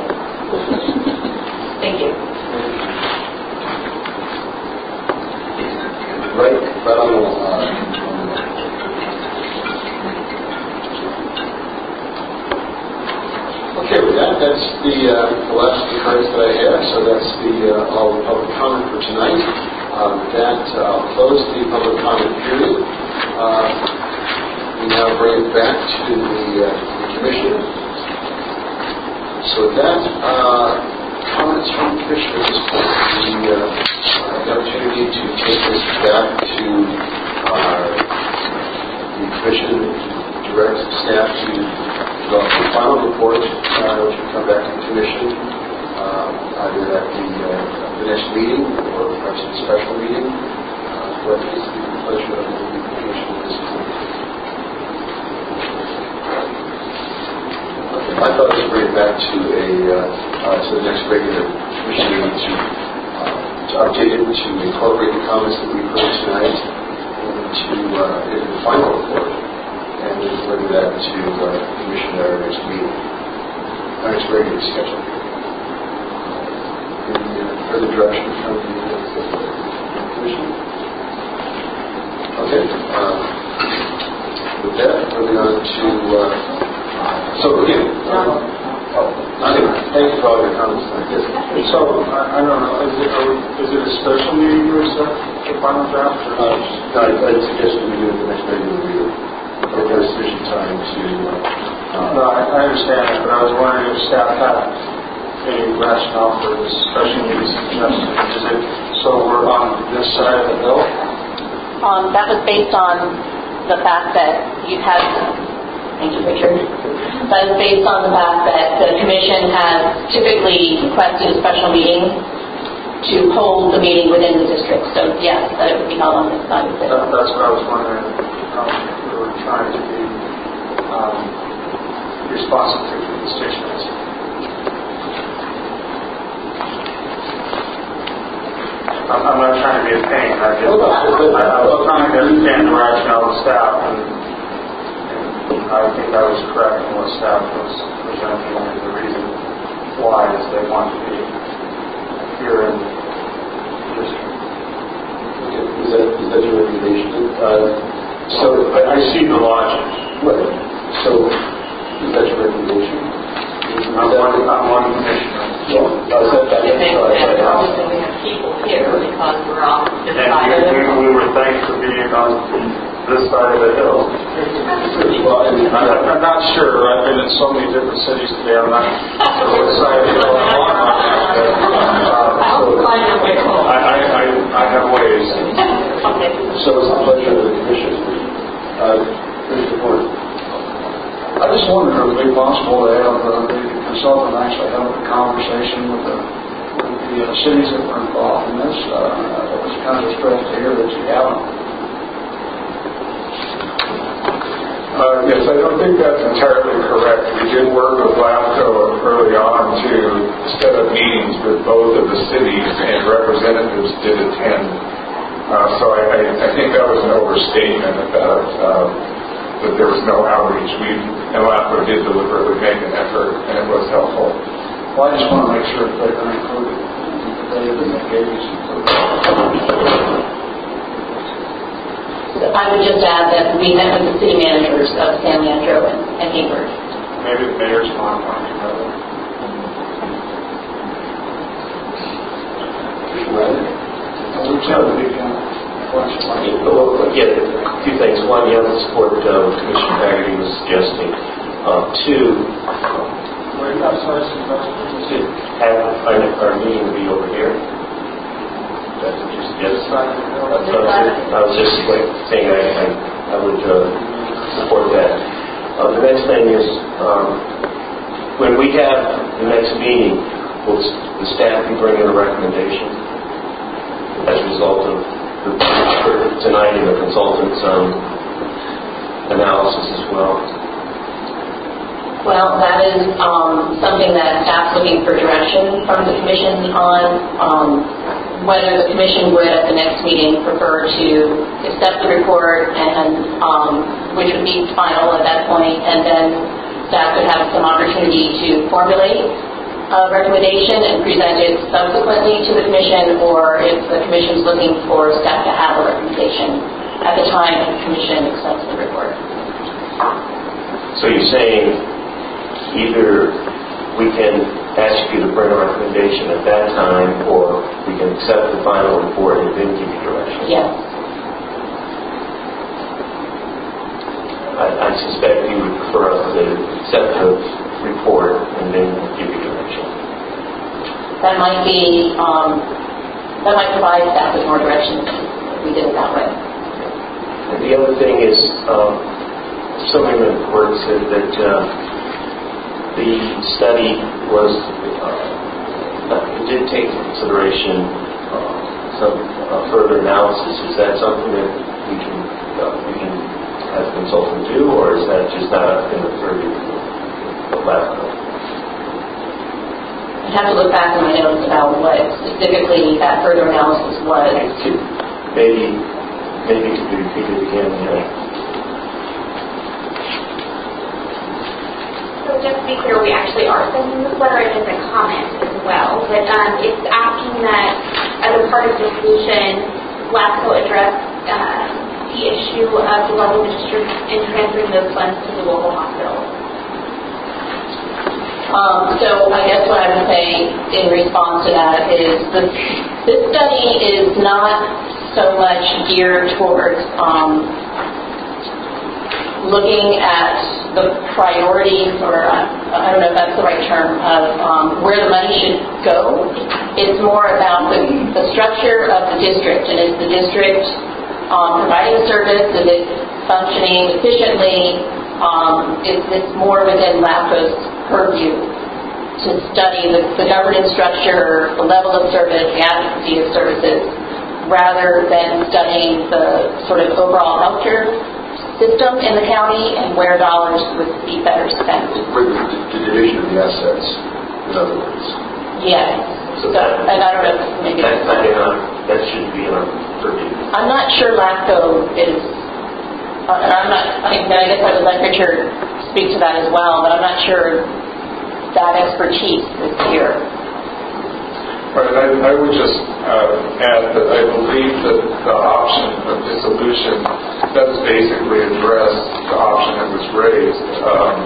Thank you. Right, right on the uh, okay, with that, that's the, uh, the last of the cards that I have, so that's the uh, all the public comment for tonight. Uh, with that, uh, I'll close the public comment period. Uh, we now bring it back to the, uh, the commission. So with that, uh, comments from the commission at this point. We uh, have the opportunity to take this back to uh, the commission, direct staff to develop the final report, uh, which will come back to the commission uh, either at the, uh, the next meeting or perhaps a special meeting. Uh, what is the pleasure of the commission at this point? Okay, I thought it was a great back to a uh, uh, to the next regular commission meeting to, uh, to update it, to incorporate the comments that we've heard tonight into uh, into the final report, and then deliver that to uh, the commission at our next meeting, our next regular schedule. Any uh, further direction from the uh, commission? Okay. Uh, with that, moving on to. Uh, So again, um, oh, thank you for all your comments. Yes. So, I, I don't know, is it, are we, is it a special meeting you set the final draft? Or? Uh, no, I, I'd suggest we do it the next regular meeting. If there's sufficient time to... Uh, no, I, I understand that, but I was wondering if staff had any rationale for this special meeting suggestion. Is it so we're on this side of the hill? Um, that was based on the fact that you had... Thank you, Richard. That is based on the fact that the Commission has typically requested a special meeting to hold the meeting within the district. So, yes, that it would be held on this side of the hill. That, that's what I was wondering. Um, we were trying to be um, responsive to the constituents. I'm, I'm not trying to be a pain. I, just, I, I was trying to understand the rationale of staff, and I think I was correct in what staff was presenting, and the reason why is they want to be here in the district. Is that, is that your recommendation? Uh, so I, I see the logic. Right. So is that your recommendation? I'm one, I'm one commissioner. Well, uh, that, that, I think uh, that obviously we have people here because we're on this and side of the hill. we, we were thanked for being on this side of the hill. Well, I mean, I'm, I'm not sure. I've been in so many different cities today. I'm not sure what side of the hill I'm on right now. I'll find a way home. I, I, I, I have ways. Okay. so it's the pleasure of the commission. Uh, Mister Gordon. I just wondered if it would be possible to have uh, the consultant actually have a conversation with the, with the uh, cities that were involved in this. Uh, it was kind of a stress to hear that you haven't. Uh, yes, I don't think that's entirely correct. We did work with LAFCO early on to set up meetings with both of the cities, and representatives did attend. Uh, so I, I, I think that was an overstatement about uh, that there was no outreach. We, and LAFCO did deliberately make an effort, and it was helpful. Well, I just want to make sure that they've been included, that they've been engaged. I would just add that we met with the city managers of San Leandro and, and Hayward. Maybe the mayor's not on it. Well, we tell the big question. Well, again, a few things. One, you have to support uh, what Commissioner Haggerty was suggesting. Uh, two, Wait, I'm sorry, to have our, our meeting be over here. That's what you suggested. That's what I was, I was just like saying I, I, I would uh, support that. Uh, the next thing is um, when we have the next meeting, will the staff be bringing a recommendation as a result of the, tonight in the consultant's um, analysis as well? Well, that is um, something that staff's looking for direction from the commission on. Um, whether the commission would at the next meeting prefer to accept the report, and um, which would be final at that point, and then staff would have some opportunity to formulate a recommendation and present it subsequently to the commission, or if the commission is looking for staff to have a recommendation at the time the commission accepts the report. So you're saying either we can ask you to bring a recommendation at that time, or we can accept the final report and then give you direction? Yes. I, I suspect you would prefer us to accept the report and then give you direction. That might be, um, that might provide staff with more direction if we did it that way. And the other thing is, um, somebody in the report said that uh, the study was, uh, it did take into consideration uh, some uh, further analysis. Is that something that we can, uh, we can have a consultant do, or is that just not in the purview of LAFCO? have to look back in my notes about what specifically that further analysis was. Maybe, maybe to be repeated again, yeah. So just to be clear, we actually are sending this letter as a comment as well, but um, it's asking that as a part of the solution, Glasgow address uh, the issue of the level of district and transferring those funds to the local hospitals. Um, so I guess what I would say in response to that is this, this study is not so much geared towards um, looking at the priorities, or uh, I don't know if that's the right term, of um, where the money should go. It's more about the, the structure of the district, and is the district um, providing service, is it functioning efficiently, um, is this more within LAFCO's purview to study the, the governance structure, the level of service, the advocacy of services, rather than studying the sort of overall healthcare system in the county and where dollars would be better spent. With the, the division of the assets, in other words. Yes. So, and I don't know if maybe... That, that, uh, that should be on purview. I'm not sure LAFCO is... Uh, and I'm not... I mean, I guess I would let Richard speak to that as well, but I'm not sure that expertise is here. Right, I, I would just uh, add that I believe that the option of dissolution does basically address the option that was raised. Um,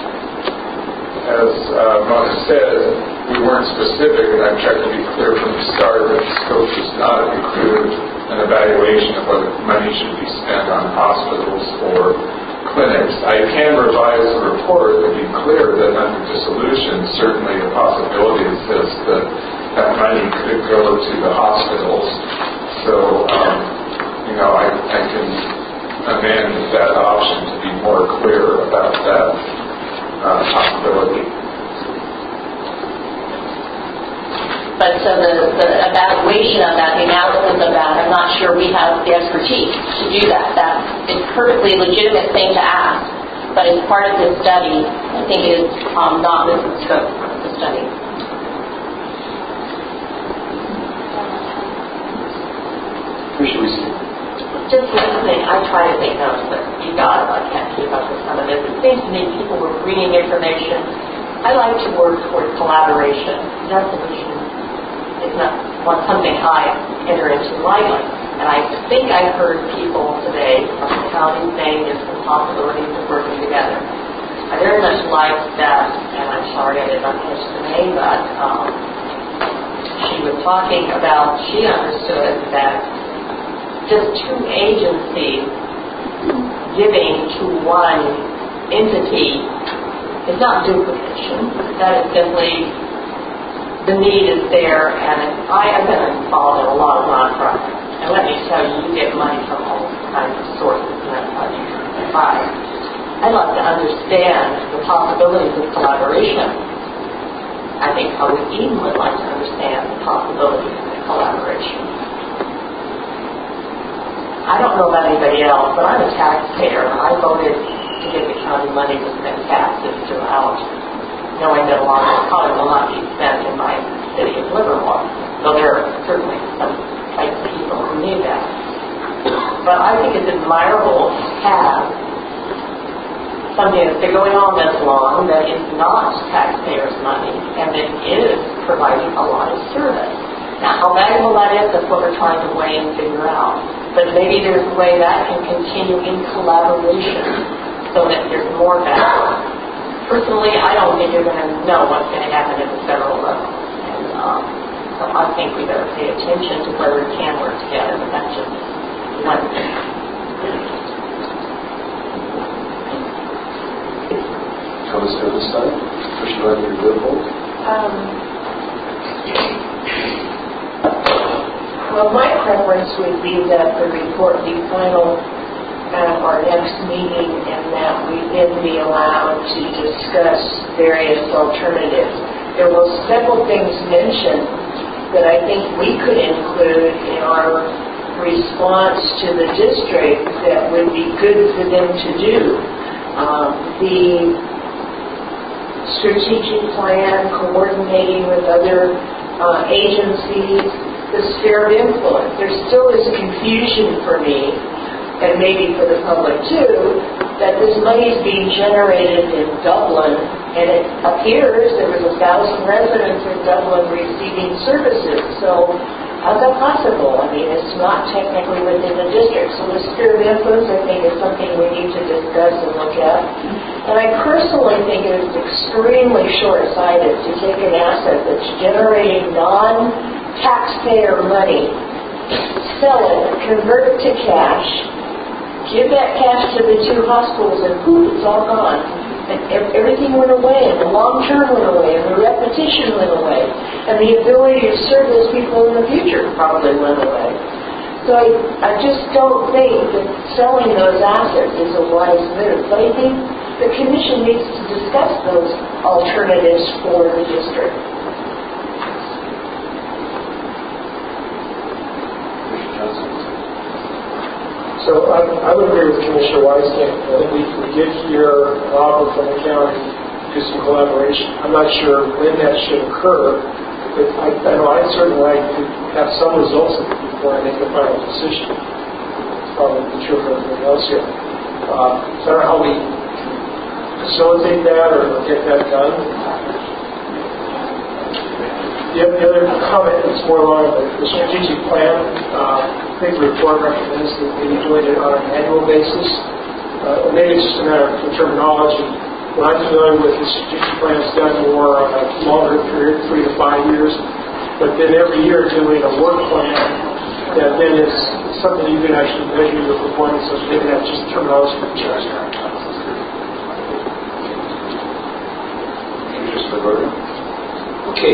as uh, Mona said, we weren't specific, and I've tried to be clear from the start that the scope does not include an evaluation of whether money should be spent on hospitals or clinics. I can revise the report to be clear that under dissolution, certainly a possibility exists that that money could go to the hospitals. So, um, you know, I, I can amend that option to be more clear about that uh, possibility. But so the, the evaluation of that, the analysis of that, I'm not sure we have the expertise to do that. That is a perfectly legitimate thing to ask, but as part of this study, I think it is um, not within the scope of the study. Just listening, I try to take notes, but you got it. I can't keep up with some of this. It seems to me people were reading information. I like to work toward collaboration. Dissolution is not one something I enter into lightly. And I think I've heard people today from the county saying there's some possibilities of working together. I very much like that, and I'm sorry I did not catch the name, but um, she was talking about, she understood that just two agencies giving to one entity is not duplication. That is simply the need is there, and I, I've been involved in a lot of nonprofits, and let me tell you, you get money from all kinds of sources, and that's how you survive. I'd like to understand the possibilities of collaboration. I think Howard Eden would like to understand the possibilities of collaboration. I don't know about anybody else, but I'm a taxpayer. I voted to get the county money to spend taxes throughout, knowing that a lot of it probably will not be spent in my city of Livermore, though there are certainly some types of people who need that. But I think it's admirable to have something that's been going on this long that is not taxpayers' money and that is providing a lot of service. Now, how valuable that is, that's what we're trying to weigh and figure out. But maybe there's a way that can continue in collaboration so that there's more value. Personally, I don't think you're going to know what's going to happen at the federal level. And um, so I think we better pay attention to where we can work together, but that's just one thing. Thomas Edelstein, First Lady of Liverpool. Um, well, my preference would be that the report be final at our next meeting and that we then be allowed to discuss various alternatives. There were several things mentioned that I think we could include in our response to the district that would be good for them to do. Um, the strategic plan, coordinating with other uh, agencies, the sphere of influence. There still is confusion for me, and maybe for the public too, that this money is being generated in Dublin, and it appears there was a thousand residents in Dublin receiving services. So how's that possible? I mean, it's not technically within the district. So the sphere of influence, I think, is something we need to discuss and look at. And I personally think it is extremely short-sighted to take an asset that's generating non-taxpayer money, sell it, convert it to cash, give that cash to the two hospitals, and poof, it's all gone. And everything went away, and the long term went away, and the repetition went away, and the ability to serve those people in the future probably went away. So I, I just don't think that selling those assets is a wise move. But I think the Commission needs to discuss those alternatives for the district. So I, I would agree with Commissioner Weiskamp. I think we, we did hear an offer from the county to do some collaboration. I'm not sure when that should occur, but I, I know I'd certainly like to have some results of it before I make the final decision. It's probably true for everything else here. Uh, so I don't know how we facilitate that or get that done. The other comment is more along the strategic plan. Uh, I think the report recommends that we do it on an annual basis. Uh, maybe it's just a matter of terminology. What I'm familiar with, the strategic plan is done more on a longer period, three to five years. But then every year doing a work plan that then is something you can actually measure your performance of. Maybe that's just terminology for change. Okay.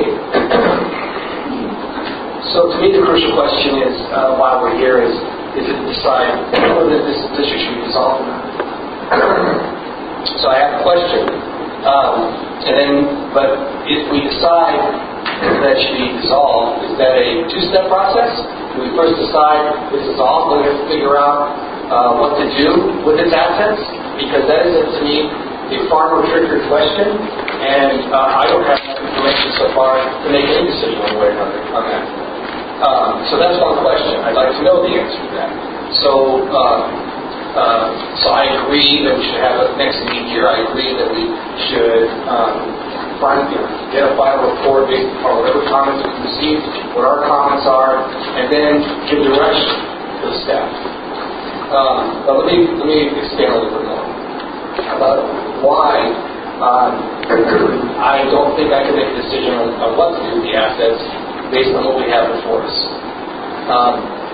So to me the crucial question is, uh, while we're here, is is it to decide whether this district should be dissolved or not. So I have a question. Um, and then, but if we decide that it should be dissolved, is that a two-step process? Do we first decide it's dissolved, then we have to figure out uh, what to do with its assets? Because that is, to me, a far more trickier question, and uh, I don't have enough information so far to make any decision one way or another on that. Um, so that's one question. I'd like to know the answer to that. So, uh, uh, so I agree that we should have it next meeting here. I agree that we should um, find, you know, get a final report based upon whatever comments we received, what our comments are, and then give direction to the staff. Um, but let me let me expand a little bit more about why um, I don't think I can make a decision on, on what to do with the assets based on what we have before us. Um,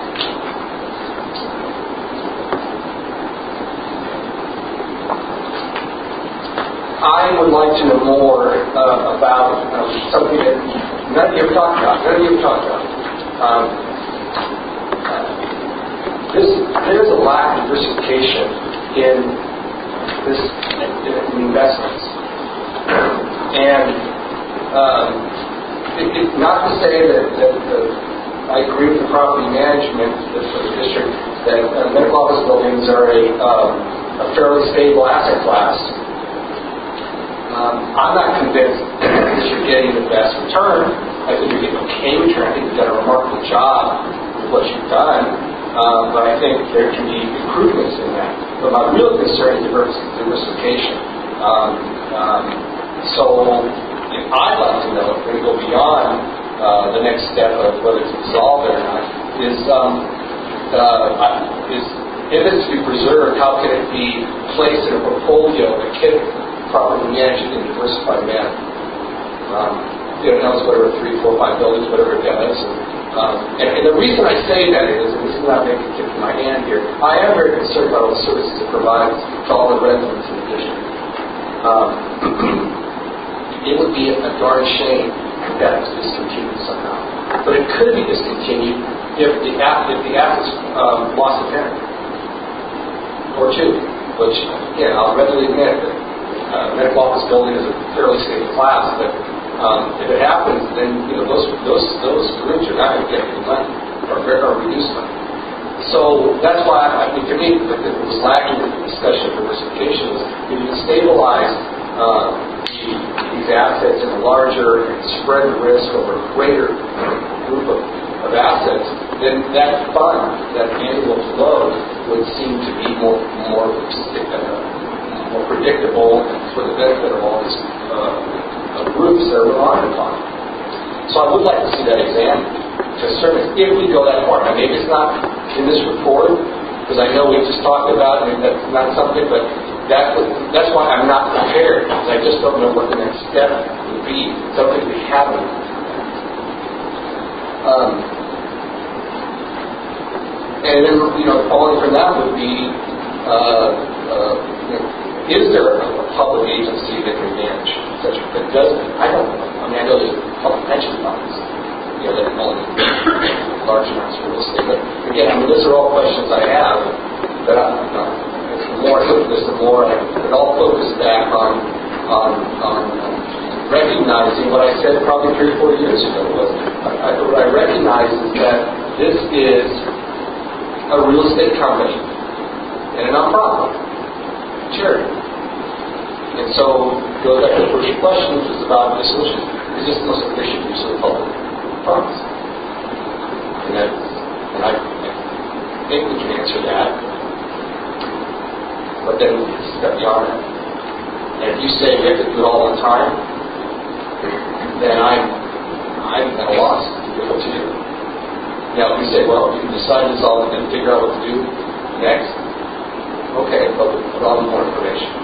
I would like to know more uh, about uh, something that none of you have talked about. None of you have talked about. Um, uh, this, there's a lack of diversification in this in investments, and um, it, it, not to say that, that the, I agree with the property management for the district that uh, medical office buildings are a, um, a fairly stable asset class. Um, I'm not convinced that you're getting the best return. I think you're getting okay return. I think you've done a remarkable job with what you've done. Um, but I think there can be improvements in that. But my real concern is diversification. Um, um, so I'd like to know, if we go beyond uh, the next step of whether it's dissolved or not, is, um, uh, is if it's to be preserved, how can it be placed in a portfolio that can properly managed in a diversified manner? Um, you know, whatever, three, four, five buildings, whatever it does. Um, and, and the reason I say that is, and this is not making a kick in my hand here, I am very concerned about all the services it provides to all the residents in the district. Um, it would be a, a darn shame if that was discontinued somehow. But it could be discontinued if the, if the assets um, lost a parent or two, which, again, I'll readily admit that uh, medical office building is a fairly stable class, but Um, if it happens, then you know those those those groups are not going to get any money or, or reduce money. So that's why I think to me what was lacking in the discussion of diversification was we need to stabilize uh, the, the assets in a larger and spread the risk over a greater group of, of assets, then that fund, that annual flow, would seem to be more more, uh, more predictable and for the benefit of all these uh, groups that are reliant upon it. So I would like to see that examined, to certainly, if we go that far. Now, maybe it's not in this report, because I know we just talked about it, and that's not something, but that would, that's why I'm not prepared, because I just don't know what the next step would be. Something we haven't. Um, and then, you know, following from that would be, uh, uh, you know, is there a public agency that can manage such a that does? I don't know. I mean, I know there's public pension funds, you know, that can only large amounts of real estate. But again, I mean, those are all questions I have. But I, you know, the more I look at this, the more I, it all focus back on on on um, recognizing what I said probably three or four years ago was I, I, what I recognize is that this is a real estate company and a nonprofit charity. And so, go back to the first question, which is about dissolution. Is this the most efficient use of the public funds? And, that, and I, I think we can answer that. But then we can step beyond it. And if you say we have to do it all the time, then I'm, I'm at a loss to give it to you. Now, if we say, well, you can decide this all and then figure out what to do next, okay, but with all the more information.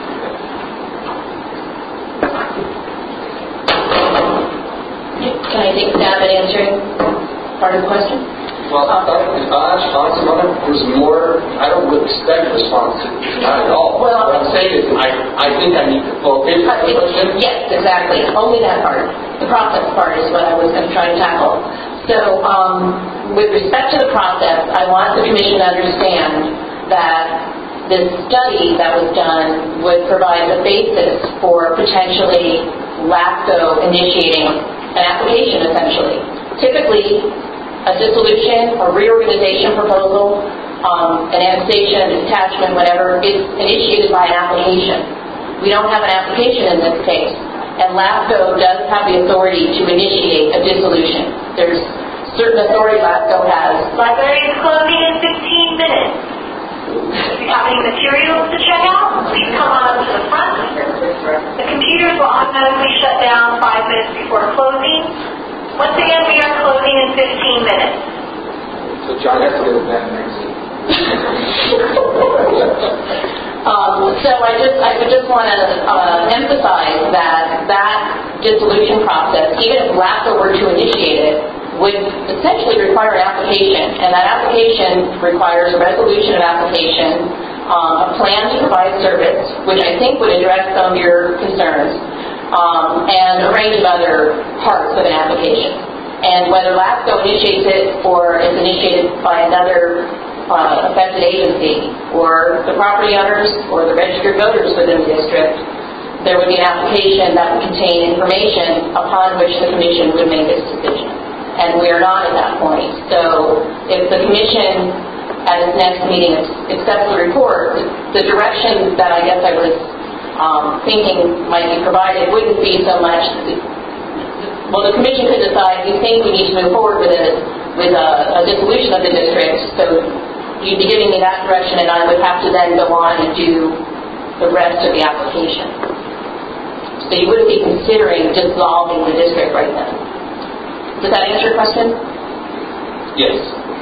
Can I take a stab at answering part of the question? Well, I thought, honestly, there's more. I don't really expect a response. Not at all. Well, what I'm saying is, I, I think I need to. Well, maybe that's the question. Yes, exactly. Only that part. The process part is what I was going to try to tackle. So, um, with respect to the process, I want the Commission to understand that this study that was done would provide the basis for potentially LAFCO initiating an application, essentially. Typically, a dissolution or reorganization proposal, um, an annexation, a detachment, whatever, is initiated by an application. We don't have an application in this case, and LAFCO does have the authority to initiate a dissolution. There's certain authority LAFCO has. Library is closing in fifteen minutes. If you have any materials to check out, please come on up to the front. The computers will automatically shut down five minutes before closing. Once again, we are closing in fifteen minutes. So John has to go to that magazine. um, so I just I would just want to uh, emphasize that that dissolution process, even if LAFCO were to initiate it, would essentially require an application, and that application requires a resolution of application, um, a plan to provide service, which I think would address some of your concerns, um, and a range of other parts of an application. And whether LAFCO initiates it or is initiated by another uh, affected agency, or the property owners, or the registered voters within the district, there would be an application that would contain information upon which the Commission would make its decision. And we are not at that point. So if the Commission at its next meeting accepts the report, the direction that I guess I was um, thinking might be provided wouldn't be so much, well, the Commission could decide, we think we need to move forward with a, with a, a dissolution of the district, so you'd be giving me that direction, and I would have to then go on and do the rest of the application. So you wouldn't be considering dissolving the district right then. Does that answer your question? Yes.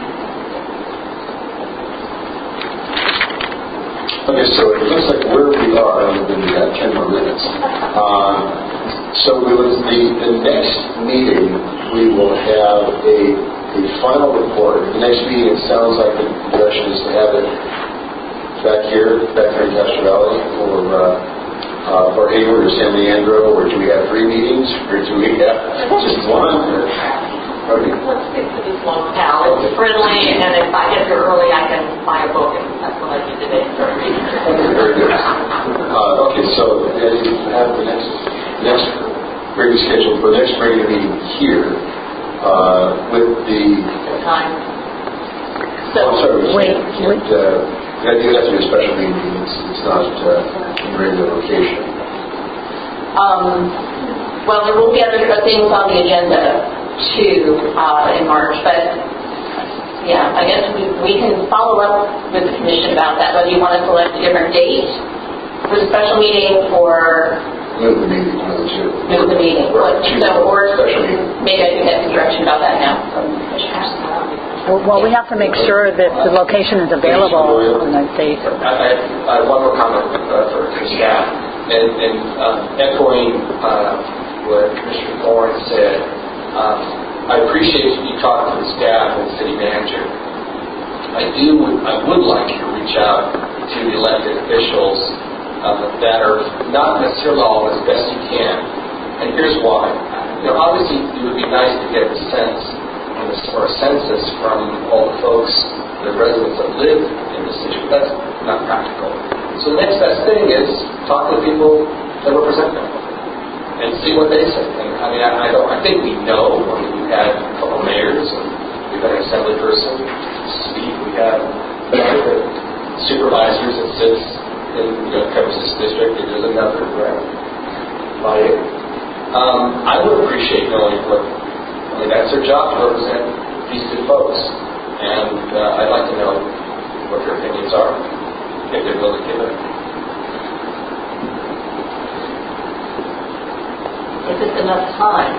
Okay, so it looks like where we are, and we've got ten more minutes. Um, so we will, the, the next meeting, we will have a, a final report. The next meeting, it sounds like the direction is to have it back here, back here in Castro Valley, or uh, Uh, for Hayward or San Leandro, or do we have three meetings, or do we have just one? Or, or Let's stick to this one now. It's friendly, and if I get here early, I can buy a book, and that's what I did today. Very good. Uh, okay, so uh, you have the next next regular schedule for the next regular meeting here uh, with the time. So, oh, sorry, wait, wait. Uh, Yeah, it has to be a special meeting. It's, it's not uh, in regular location. Um, Well, there will be other things on the agenda too uh, in March, but yeah, I guess we, we can follow up with the commission about that, whether you want to select a different date for the special meeting or move the meeting, one of the two. move the meeting. Right. So, or Special meeting. maybe I can get some direction about that now from the commissioners. Well, well, we have to make sure that the location is available on that date. I, I have one more comment uh, for, for staff, and, and um, echoing uh, what Commissioner Thorne said. Um, I appreciate you talking to the staff and the city manager. I do. I would like you to reach out to the elected officials uh, that are not necessarily all as best you can, and here's why. You know, obviously, it would be nice to get a sense or a census from all the folks, the residents that live in the city, but that's not practical. So the next best thing is talk to the people that represent them and see what they say. And I mean, I, I don't. I think we know. I mean, we've had a couple of mayors, and we've had an assembly person speak. We have the supervisors that sits in, you know, covers this district. And there's another right by it. Um, I would appreciate knowing what. I mean, that's their job to represent these good folks, and uh, I'd like to know what their opinions are if they're willing to give it. If it's enough time.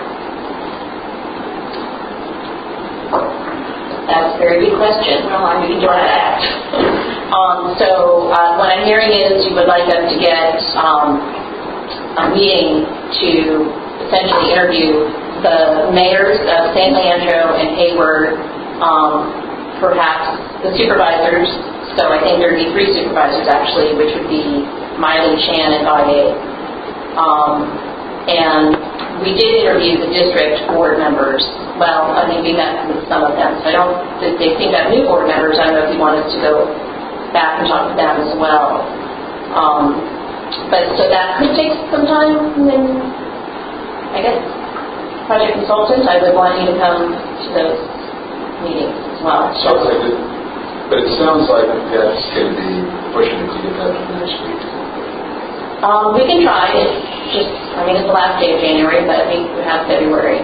That's a very good question. Well, I can try that. um, so uh, what I'm hearing is you would like us to get um, a meeting to essentially interview the mayors of San Leandro and Hayward, um, perhaps the supervisors. So I think there would be three supervisors actually, which would be Miley, Chan, and Valle. Um, and we did interview the district board members. Well, I think we met with some of them. So I don't, they seem to have new board members. I don't know if you want us to go back and talk to them as well. Um, but so that could take some time. And then I guess project consultant, I would want you to come to those meetings as well. Sounds like it, but it sounds like that's going to be pushing to get that for next week. Um, we can try. It's just, I mean, it's the last day of January, but we have February.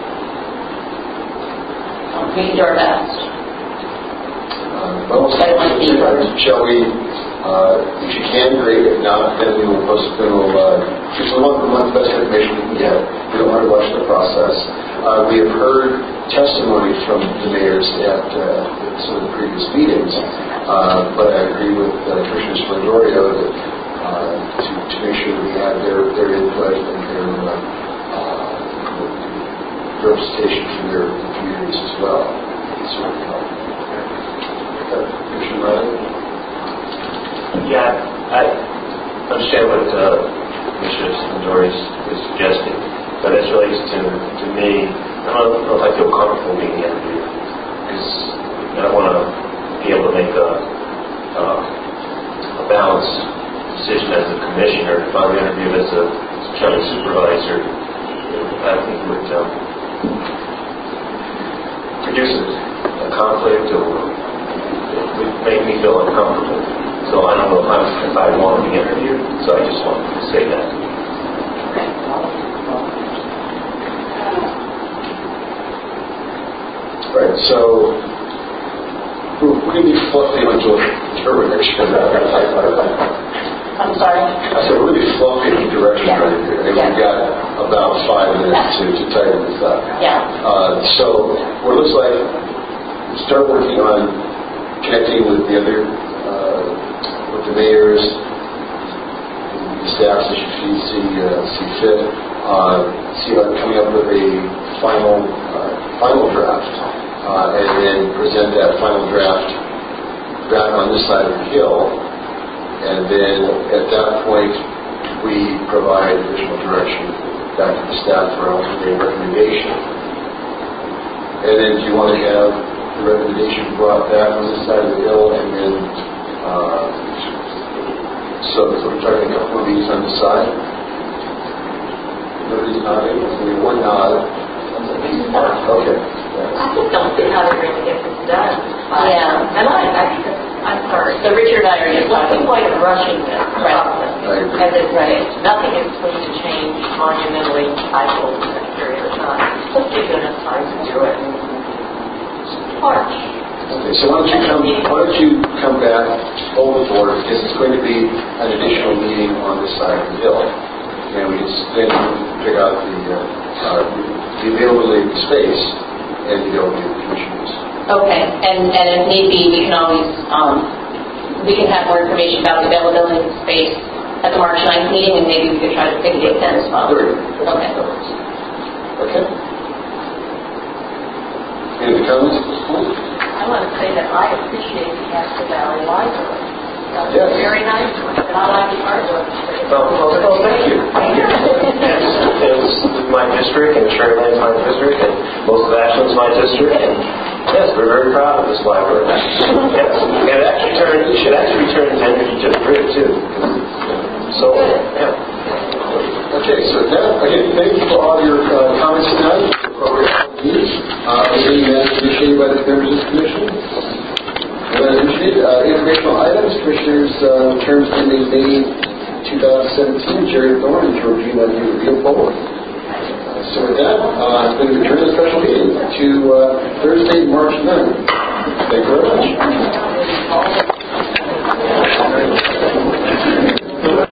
Um, we can do our best. Uh, well, shall we, uh, if you can, great. If not, then we will post, then we'll, uh, choose the one, the one best information we can get. We don't want to rush the process. Uh, we have heard testimony from the mayors at uh, some of the previous meetings, uh, but I agree with uh, Commissioner Splendorio that uh, to, to make sure we have their, their input and their uh, uh, representation from their communities as well. So, Commissioner Riley? Yeah, I understand what uh, Commissioner Splendorio is suggesting, but as relates to, to me, I don't know if I feel comfortable being interviewed, because I want to be able to make a, uh, a balanced decision as a commissioner. If I'm interviewed as a county supervisor, I think it would um, produce a, a conflict or it would make me feel uncomfortable. So I don't know if, I'm, if I want to be interviewed, so I just wanted to say that. Right, so we're going to be fluffy until direction. I'm sorry? I said we're going to be fluffy in direction Yeah. right here, and Yeah. we've got about five minutes to, to tighten this up. Yeah. Uh, so what it looks like, start working on connecting with the other, uh, with the mayors, the staff as you see, see, uh, see fit, uh, see about coming up with a final, uh, final draft. Uh, and then present that final draft back on this side of the hill. And then at that point, we provide additional direction back to the staff for ultimately a recommendation. And then do you want to have the recommendation brought back on this side of the hill and then, uh, so we're talking a couple of these on the side. Nobody's nodding. Only one nod. Okay. I just don't see how they're going to get this done. Yeah. And I, I think it's I'm sorry. So Richard and I are just What's the talking. point of rushing this Right. process? As it relates, nothing is going to change monumentally, I hope, in that period of time. Let's give you enough time to do it. March. Okay, so why don't you come, why don't you come back over the board, because it's going to be an additional meeting on this side of the hill. And we can then figure out the, uh, uh, the availability of the space and the availability of the commissioners. Okay, and, and if need be, we can always, um, we can have more information about the availability of the space at the March ninth meeting, and maybe we could try to pick a date then as well. There you go. Okay. Okay. Any other comments at this point? I want to say that I appreciate the Castro Valley Library. That's Yes. a very nice one, and I like the artwork. Well, well, well, thank you. It's my district, and Cherryland's my district, and most of Ashland's my district, and yes, we're very proud of this library. Yes, and it actually turned, it should actually turn into energy to the grid too. So, yeah. Okay, so with that, again, thank you for all your uh, comments tonight. News. Uh, again, that's appreciated by the members of the commission. Uh, appreciate uh, informational items. Commissioners' uh, terms ending May twenty seventeen. Jerry Thorne and Georgina Leopold. Uh, so with that, uh, I'm going to adjourn the special meeting to uh, Thursday, March ninth. Thank you very much.